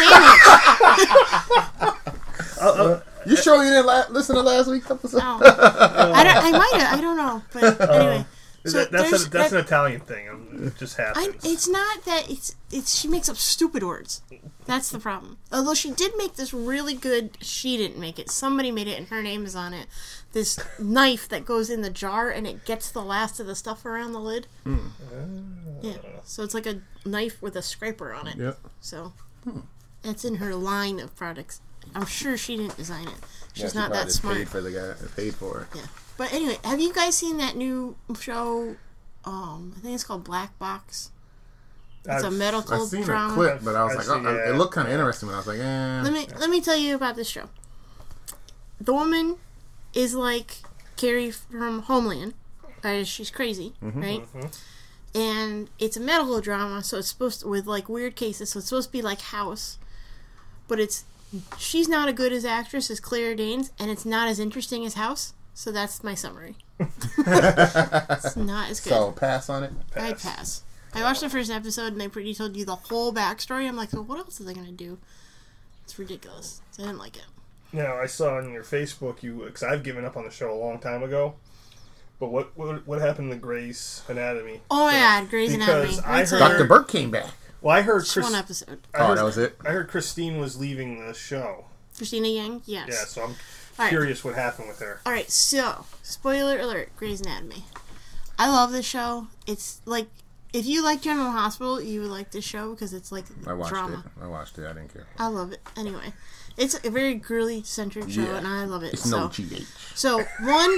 Speaker 1: sandwich.
Speaker 3: Uh, uh,
Speaker 2: You sure you didn't la- listen to last week's episode?
Speaker 1: No. I don't. I might have. I don't know. But anyway, so
Speaker 3: that, that's
Speaker 1: there's
Speaker 3: a, that's
Speaker 1: that-
Speaker 3: an Italian thing. Um, It just
Speaker 1: I,
Speaker 3: happens.
Speaker 1: it's not that it's it's she makes up stupid words. That's the problem. Although she did make this really good. She didn't make it. Somebody made it, and her name is on it. This knife that goes in the jar and it gets the last of the stuff around the lid. Yeah. So it's like a knife with a scraper on it.
Speaker 2: Yep.
Speaker 1: So that's in her line of products. I'm sure she didn't design it.
Speaker 2: Yeah,
Speaker 1: She's
Speaker 2: she
Speaker 1: not
Speaker 2: probably
Speaker 1: that
Speaker 2: just
Speaker 1: smart.
Speaker 2: Paid for the guy. Paid for it.
Speaker 1: Yeah. But anyway, have you guys seen that new show? Um, I think it's called Black Box. It's a
Speaker 3: I've-
Speaker 1: medical
Speaker 2: I seen
Speaker 1: drama.
Speaker 2: a clip, but I was
Speaker 3: I've
Speaker 2: like,
Speaker 3: seen-
Speaker 2: oh, I-
Speaker 3: yeah.
Speaker 2: it looked kind of interesting. But I was like, eh.
Speaker 1: Let me let me tell you about this show. The woman is like Carrie from Homeland. Uh, she's crazy, right? and it's a medical drama, so it's supposed to, with like weird cases, so it's supposed to be like House, but it's she's not as good as actress as Claire Danes, and it's not as interesting as House. So that's my summary. It's not as good.
Speaker 2: So pass on it.
Speaker 3: Pass.
Speaker 1: I'd pass. I watched the first episode and they pretty told you the whole backstory. I'm like, so what else are they gonna do? It's ridiculous. So I didn't like it.
Speaker 3: Now, I saw on your Facebook, you because I've given up on the show a long time ago. But what what, what happened to Grey's Anatomy?
Speaker 1: Oh my god, Grey's Anatomy.
Speaker 3: Because I
Speaker 1: That's
Speaker 3: heard-
Speaker 1: a-
Speaker 2: Doctor Burke came back.
Speaker 3: Well, I heard
Speaker 1: just
Speaker 3: Chris,
Speaker 1: one episode.
Speaker 3: I
Speaker 2: Oh,
Speaker 3: heard,
Speaker 2: that was it?
Speaker 3: I heard Christine was leaving the show.
Speaker 1: Christina Yang? Yes.
Speaker 3: Yeah, so I'm
Speaker 1: All right.
Speaker 3: curious what happened with her.
Speaker 1: Alright, so, spoiler alert, Grey's Anatomy. I love this show. It's like, if you like General Hospital, you would like this show because it's like
Speaker 2: I watched
Speaker 1: drama.
Speaker 2: it. I watched it. I didn't care.
Speaker 1: I love it. Anyway, it's a very girly-centered show,
Speaker 2: Yeah.
Speaker 1: and I love it.
Speaker 2: It's
Speaker 1: so,
Speaker 2: no G H.
Speaker 1: so one,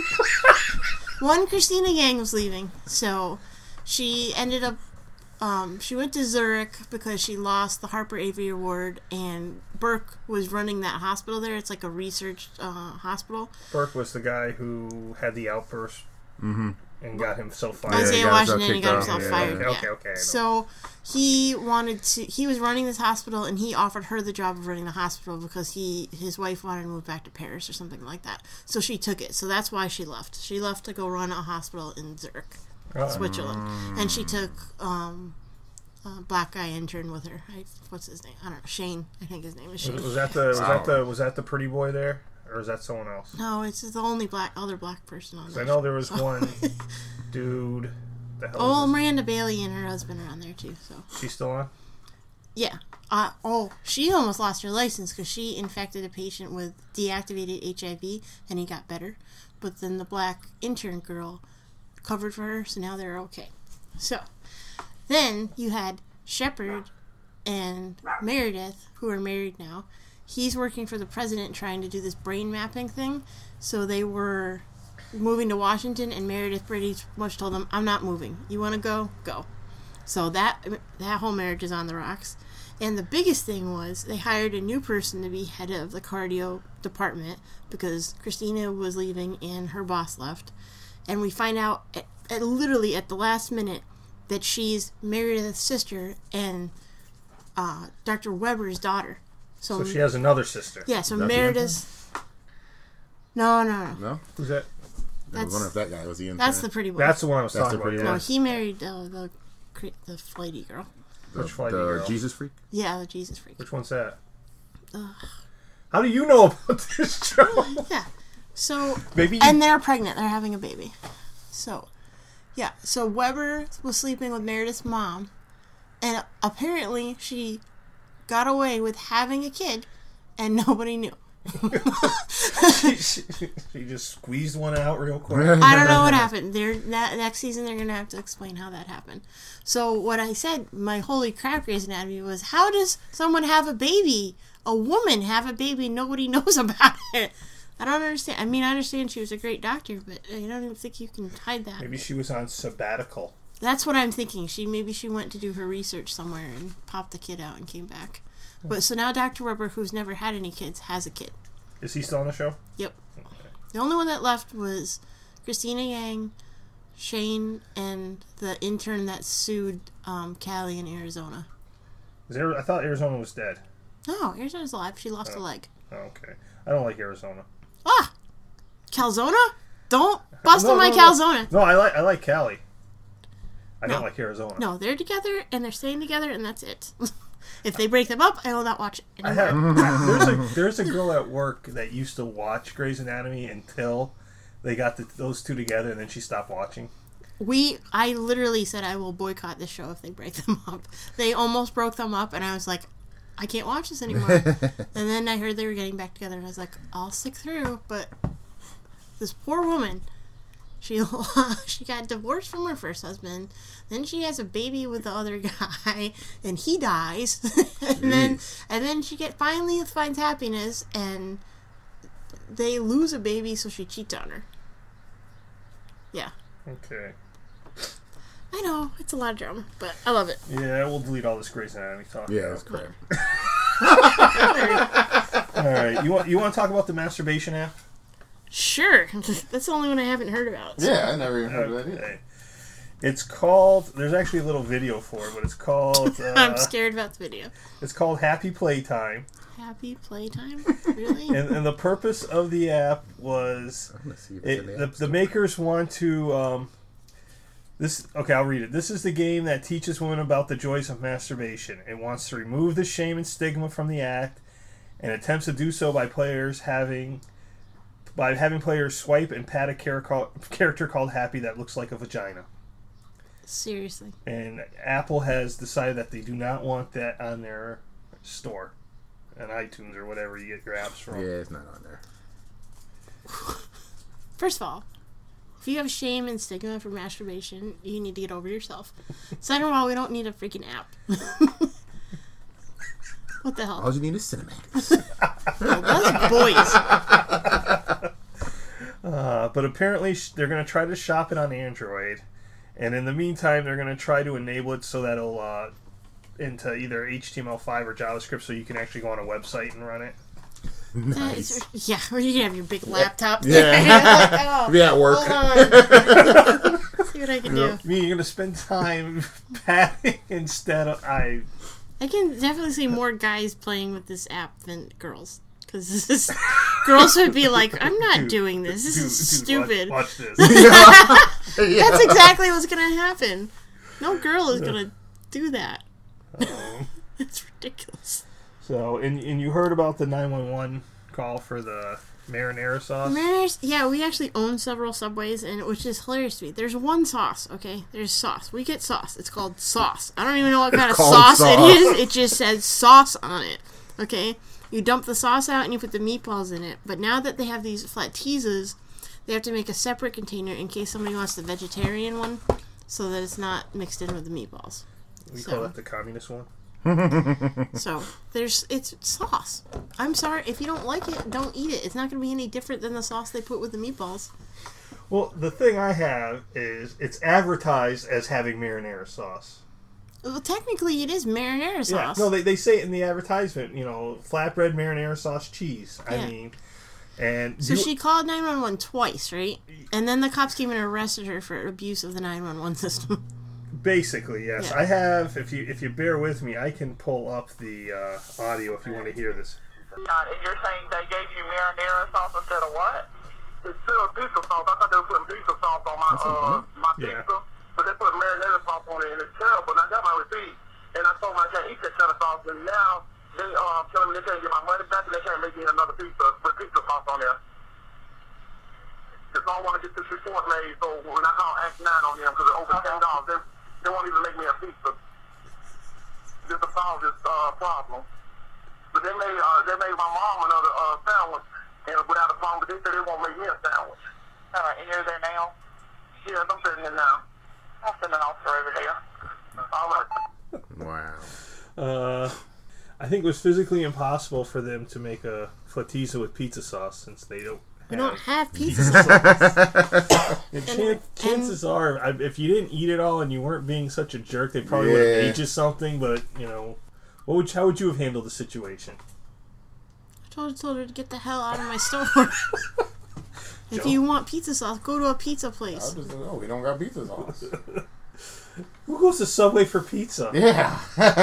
Speaker 1: one Christina Yang was leaving, so she ended up, um, she went to Zurich because she lost the Harper Avery Award, and Burke was running that hospital there. It's like a research uh, hospital.
Speaker 3: Burke was the guy who had the outburst
Speaker 2: Mm-hmm.
Speaker 3: and got himself fired.
Speaker 2: Yeah,
Speaker 1: Isaiah
Speaker 2: he got himself
Speaker 1: Washington, he
Speaker 2: kicked
Speaker 1: got
Speaker 2: off.
Speaker 1: himself
Speaker 2: Yeah,
Speaker 1: fired.
Speaker 3: okay,
Speaker 1: Yeah.
Speaker 3: okay, okay, I know.
Speaker 1: So he wanted to. He was running this hospital, and he offered her the job of running the hospital because he his wife wanted to move back to Paris or something like that. So she took it. So that's why she left. She left to go run a hospital in Zurich,
Speaker 3: Oh.
Speaker 1: Switzerland, and she took um, a black guy intern with her. I, what's his name? I don't know. Shane. I think his name is Shane.
Speaker 3: Was, was that the was
Speaker 2: Wow.
Speaker 3: that the was that the pretty boy there, or is that someone else?
Speaker 1: No, it's the only black other black person on
Speaker 3: 'Cause
Speaker 1: there.
Speaker 3: I know there was one dude. The hell
Speaker 1: Oh,
Speaker 3: is his-
Speaker 1: Miranda Bailey and her husband are on there too. So.
Speaker 3: She's still on.
Speaker 1: Yeah. Uh, oh, she almost lost her license because she infected a patient with deactivated H I V and he got better. But then the black intern girl covered for her, so now they're okay. So, then you had Shepard and Meredith, who are married now. He's working for the president trying to do this brain mapping thing. So they were moving to Washington, and Meredith pretty much told him, I'm not moving. You want to go? Go. So that that whole marriage is on the rocks. And the biggest thing was they hired a new person to be head of the cardio department because Christina was leaving and her boss left. And we find out at, at literally at the last minute that she's Meredith's sister and uh, Doctor Weber's daughter. So,
Speaker 3: So she has another sister.
Speaker 1: yeah, so
Speaker 2: That the
Speaker 1: Meredith's... No, no, no.
Speaker 2: No?
Speaker 3: Who's that?
Speaker 2: I was
Speaker 1: That's,
Speaker 2: wondering if that guy was the intern.
Speaker 1: that's the pretty boy.
Speaker 3: That's the one I was
Speaker 2: That's
Speaker 3: talking
Speaker 2: the
Speaker 3: about.
Speaker 2: pretty
Speaker 3: Yeah.
Speaker 1: No, he married uh, the cre- the flighty girl.
Speaker 2: the,
Speaker 3: Which flighty
Speaker 2: the
Speaker 3: girl?
Speaker 2: Jesus freak?
Speaker 1: Yeah, the Jesus freak.
Speaker 3: Which one's that?
Speaker 1: Ugh.
Speaker 3: How do you know about this show?
Speaker 1: Yeah. So,
Speaker 3: Maybe.
Speaker 1: and they're pregnant. They're having a baby. So, yeah. So Weber was sleeping with Meredith's mom, and apparently she got away with having a kid, and nobody knew.
Speaker 3: she, she, she just squeezed one out real quick.
Speaker 1: I don't know what happened. They're that next season they're gonna have to explain how that happened. So what I said, my holy crap, Grey's Anatomy, was how does someone have a baby, a woman have a baby, and nobody knows about it? I don't understand. I mean, I understand she was a great doctor, but I don't even think you can hide that.
Speaker 3: Maybe she was on sabbatical.
Speaker 1: That's what I'm thinking. She maybe she went to do her research somewhere and popped the kid out and came back. But so now Doctor Weber, who's never had any kids, has a kid.
Speaker 3: Is he still on the show?
Speaker 1: Yep. The only one that left was Christina Yang, Shane, and the intern that sued um, Callie in Arizona.
Speaker 3: Is there, I thought Arizona was dead.
Speaker 1: No, Arizona's alive. She lost a leg.
Speaker 3: Oh, okay. I don't like Arizona.
Speaker 1: Ah! Calzona? Don't bust
Speaker 3: No,
Speaker 1: on my
Speaker 3: no, no.
Speaker 1: Calzona.
Speaker 3: No, I like I like Cali. I
Speaker 1: No.
Speaker 3: don't like Arizona.
Speaker 1: No, they're together and they're staying together and that's it. If they break them up, I will not watch it
Speaker 3: I
Speaker 1: anymore.
Speaker 3: have, there's a there's a girl at work that used to watch Grey's Anatomy until they got the, those two together, and then she stopped watching.
Speaker 1: We, I literally said I will boycott this show if they break them up. They almost broke them up, and I was like, I can't watch this anymore. And then I heard they were getting back together, and I was like, I'll stick through. But this poor woman, she she got divorced from her first husband. Then she has a baby with the other guy, and he dies. and then and then she get finally finds happiness, and they lose a baby, so she cheats on her. Yeah.
Speaker 3: Okay.
Speaker 1: I know, it's a lot of drama, but I love it.
Speaker 3: Yeah, we'll delete all this Grey's Anatomy talk.
Speaker 2: Yeah, that's crap.
Speaker 3: All right. You want you want to talk about the masturbation app?
Speaker 1: Sure. That's the only one I haven't heard about. so-
Speaker 2: Yeah, I never even heard of that either.
Speaker 3: Okay. It's called. There's actually a little video for it, but it's called. Uh,
Speaker 1: I'm scared about the video.
Speaker 3: It's called Happy Playtime.
Speaker 1: Happy Playtime? Really?
Speaker 3: And, and the purpose of the app was
Speaker 2: I'm gonna see if
Speaker 3: it,
Speaker 2: it's in the
Speaker 3: the,
Speaker 2: App
Speaker 3: the
Speaker 2: Store.
Speaker 3: makers want to. Um, this okay, I'll read it. This is the game that teaches women about the joys of masturbation. It wants to remove the shame and stigma from the act, and attempts to do so by players having by having players swipe and pat a char- character called Happy that looks like a vagina.
Speaker 1: Seriously.
Speaker 3: And Apple has decided that they do not want that on their store, on iTunes or whatever you get your apps from.
Speaker 2: Yeah, it's not on there.
Speaker 1: First of all, if you have shame and stigma for masturbation, you need to get over yourself. Second of all, we don't need a freaking app. What the hell?
Speaker 2: All you need is Cinemax.
Speaker 1: No, that's boys.
Speaker 3: Uh, but apparently sh- they're going to try to shop it on Android. And in the meantime, they're going to try to enable it so that it'll uh, into either H T M L five or JavaScript so you can actually go on a website and run it.
Speaker 2: Nice.
Speaker 1: Uh, yeah, or you can have your big laptop.
Speaker 2: Yeah.
Speaker 1: Like, oh,
Speaker 2: Be at work.
Speaker 1: hold on. See what I can do.
Speaker 3: I mean, you're going to spend time patting instead of... I.
Speaker 1: I can definitely see more guys playing with this app than girls. Because this is, girls would be like, I'm not
Speaker 3: Dude,
Speaker 1: doing this. This
Speaker 3: dude,
Speaker 1: is
Speaker 3: dude,
Speaker 1: stupid.
Speaker 3: Watch, watch this.
Speaker 2: Yeah.
Speaker 1: That's exactly what's going to happen. No girl is going to do that.
Speaker 3: Um,
Speaker 1: It's ridiculous.
Speaker 3: so, and, and you heard about the nine one one call for the marinara sauce?
Speaker 1: Mariners, yeah, we actually own several Subways, and which is hilarious to me. There's one sauce, okay? There's sauce. We get sauce. It's called sauce. I don't even know what kind of
Speaker 2: called
Speaker 1: sauce, it
Speaker 2: sauce.
Speaker 1: is. It just says sauce on it, okay? You dump the sauce out and you put the meatballs in it. But now that they have these flatteezas, they have to make a separate container in case somebody wants the vegetarian one, so that it's not mixed in with the meatballs.
Speaker 3: We
Speaker 1: So-
Speaker 3: call that the communist one.
Speaker 1: So there's it's sauce. I'm sorry if you don't like it, don't eat it. It's not going to be any different than the sauce they put with the meatballs.
Speaker 3: Well, the thing I have is it's advertised as having marinara sauce.
Speaker 1: Well, technically, it is marinara sauce.
Speaker 3: Yeah, no, they, they say it in the advertisement, you know, flatbread, marinara sauce, cheese. I
Speaker 1: Yeah.
Speaker 3: mean, and
Speaker 1: So
Speaker 3: you-
Speaker 1: she called nine one one twice, right? And then the cops came and arrested her for abuse of the nine one one system.
Speaker 3: basically, yes.
Speaker 1: Yeah.
Speaker 3: I have, if you if you bear with me, I can pull up the uh, audio if you want to hear this.
Speaker 5: Uh, and you're saying they gave you marinara sauce instead of what? Instead of pizza sauce. I thought they were putting pizza sauce on my uh my
Speaker 3: Yeah.
Speaker 5: pizza, but they put marinara sauce on it, and it's terrible. And I got my receipt, and I told them I can't eat that kind of sauce, and now they uh telling me they can't get my money back, and they can't make me another pizza with pizza sauce on there. Because I want to get this report made, so when I call Act nine on them, because it's over ten dollars, they they won't even make me a pizza just to solve this uh problem. But they made uh, they made my mom another uh, sandwich, and without a phone, but they said they won't make me a sandwich. All right, and you're there now? Yes, I'm sitting there now. I'll send an officer over there. All right.
Speaker 2: Wow.
Speaker 3: Uh, I think it was physically impossible for them to make a flatisa with pizza sauce since they don't.
Speaker 1: We don't
Speaker 3: have-
Speaker 1: have pizza sauce.
Speaker 3: And chan- chances are, I- if you didn't eat it all and you weren't being such a jerk, they probably would have
Speaker 2: Yeah.
Speaker 3: made you something. But you know, what would you, how would you have handled the situation?
Speaker 1: I told, told her to get the hell out of my store. If you want pizza sauce, go to a pizza
Speaker 2: I
Speaker 1: place.
Speaker 2: just oh, we don't got pizza sauce.
Speaker 3: Who goes to Subway for pizza?
Speaker 2: Yeah.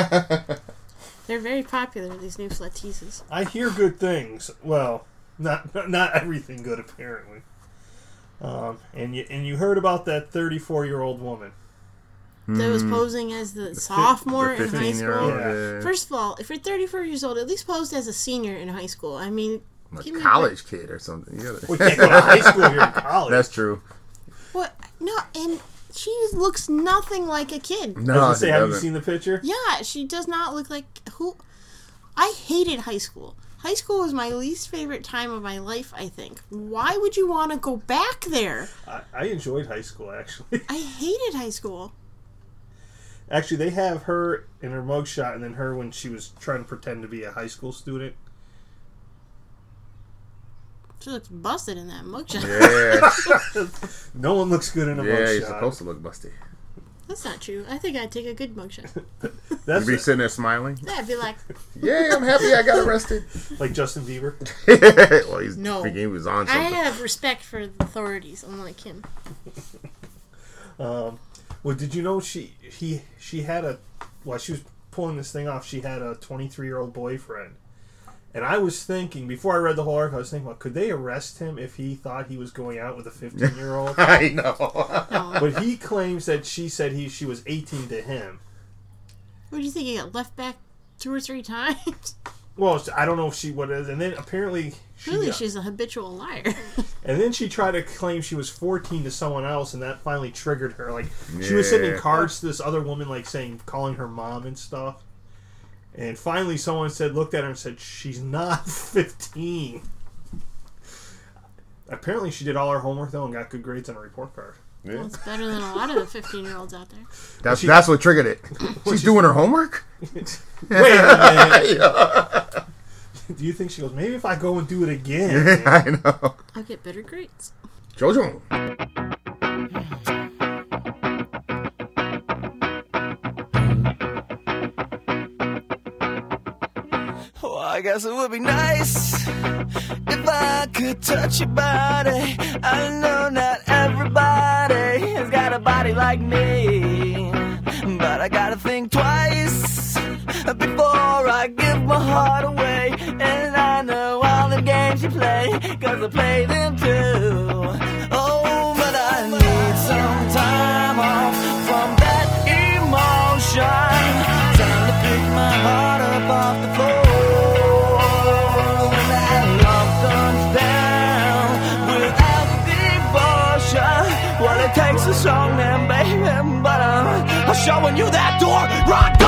Speaker 1: They're very popular, these new flatteezas.
Speaker 3: I hear good things. Well, not not everything good apparently. Um, and you and you heard about that thirty-four year old woman.
Speaker 1: That was posing as the sophomore
Speaker 2: The
Speaker 1: in high
Speaker 2: fifteen-year-old,
Speaker 1: school.
Speaker 2: yeah.
Speaker 1: First of all, if you're thirty-four years old, at least pose as a senior in high school. I mean,
Speaker 2: A
Speaker 1: give me a
Speaker 2: college kid or something. You gotta-
Speaker 3: We can't go to high school here in college.
Speaker 2: That's true.
Speaker 1: break. What? No, and she looks nothing like a kid.
Speaker 3: I was
Speaker 2: No,
Speaker 3: gonna
Speaker 2: it
Speaker 3: say, have you
Speaker 2: doesn't.
Speaker 3: seen the picture?
Speaker 1: Yeah, she does not look like who. I hated high school. High school was my least favorite time of my life, I think. Why would you want to go back there?
Speaker 3: I, I enjoyed high school actually.
Speaker 1: I hated high school.
Speaker 3: Actually, they have her in her mugshot, and then her when she was trying to pretend to be a high school student.
Speaker 1: She looks busted in that mugshot.
Speaker 2: Yeah.
Speaker 3: No one looks good in a
Speaker 2: Yeah, you're
Speaker 3: mugshot.
Speaker 2: supposed to look busty.
Speaker 1: That's not true. I think I'd take a good mugshot.
Speaker 3: That's
Speaker 2: You be sitting there smiling.
Speaker 1: Yeah, I'd be like,
Speaker 2: Yeah, I'm happy I got arrested.
Speaker 3: like Justin Bieber.
Speaker 2: Well, he's
Speaker 1: No.
Speaker 2: thinking he was on
Speaker 1: I
Speaker 2: something.
Speaker 1: have respect for the authorities, unlike him.
Speaker 3: Um, Well, did you know she he she had a while she was pulling this thing off, she had a twenty-three year old boyfriend. And I was thinking, before I read the whole article, I was thinking, well, could they arrest him if he thought he was going out with a fifteen year old?
Speaker 2: I know.
Speaker 3: But he claims that she said he she was eighteen to him.
Speaker 1: What do you think? He got left back two or three times?
Speaker 3: Well, I don't know if she what is, and then apparently she
Speaker 1: Really,
Speaker 3: got,
Speaker 1: she's a habitual liar.
Speaker 3: and then she tried to claim she was fourteen to someone else, and that finally triggered her. Like she was sending
Speaker 2: Yeah.
Speaker 3: cards to this other woman, like saying, calling her mom and stuff. And finally, someone said, looked at her and said, "She's not fifteen." Apparently, she did all her homework though and got good grades on a report card.
Speaker 2: Yeah.
Speaker 1: Well, it's better than a lot of the fifteen-year-olds out there.
Speaker 2: That's
Speaker 3: she-
Speaker 2: that's what triggered it. She's doing her homework.
Speaker 3: Wait a minute. Do you think she goes, maybe if I go and do it again?
Speaker 2: I know.
Speaker 1: I'll get better grades.
Speaker 2: Jojo.
Speaker 4: Well, I guess it would be nice if I could touch your body. I know not everybody has got a body like me, but I gotta think twice before I give my heart away. And I know all the games you play, cause I play them too. Oh, but I need some time off from that emotion. Time to pick my heart up off the floor. When that love comes down without devotion, well, it takes a strong man, baby, but I'm, I'm showing you that door right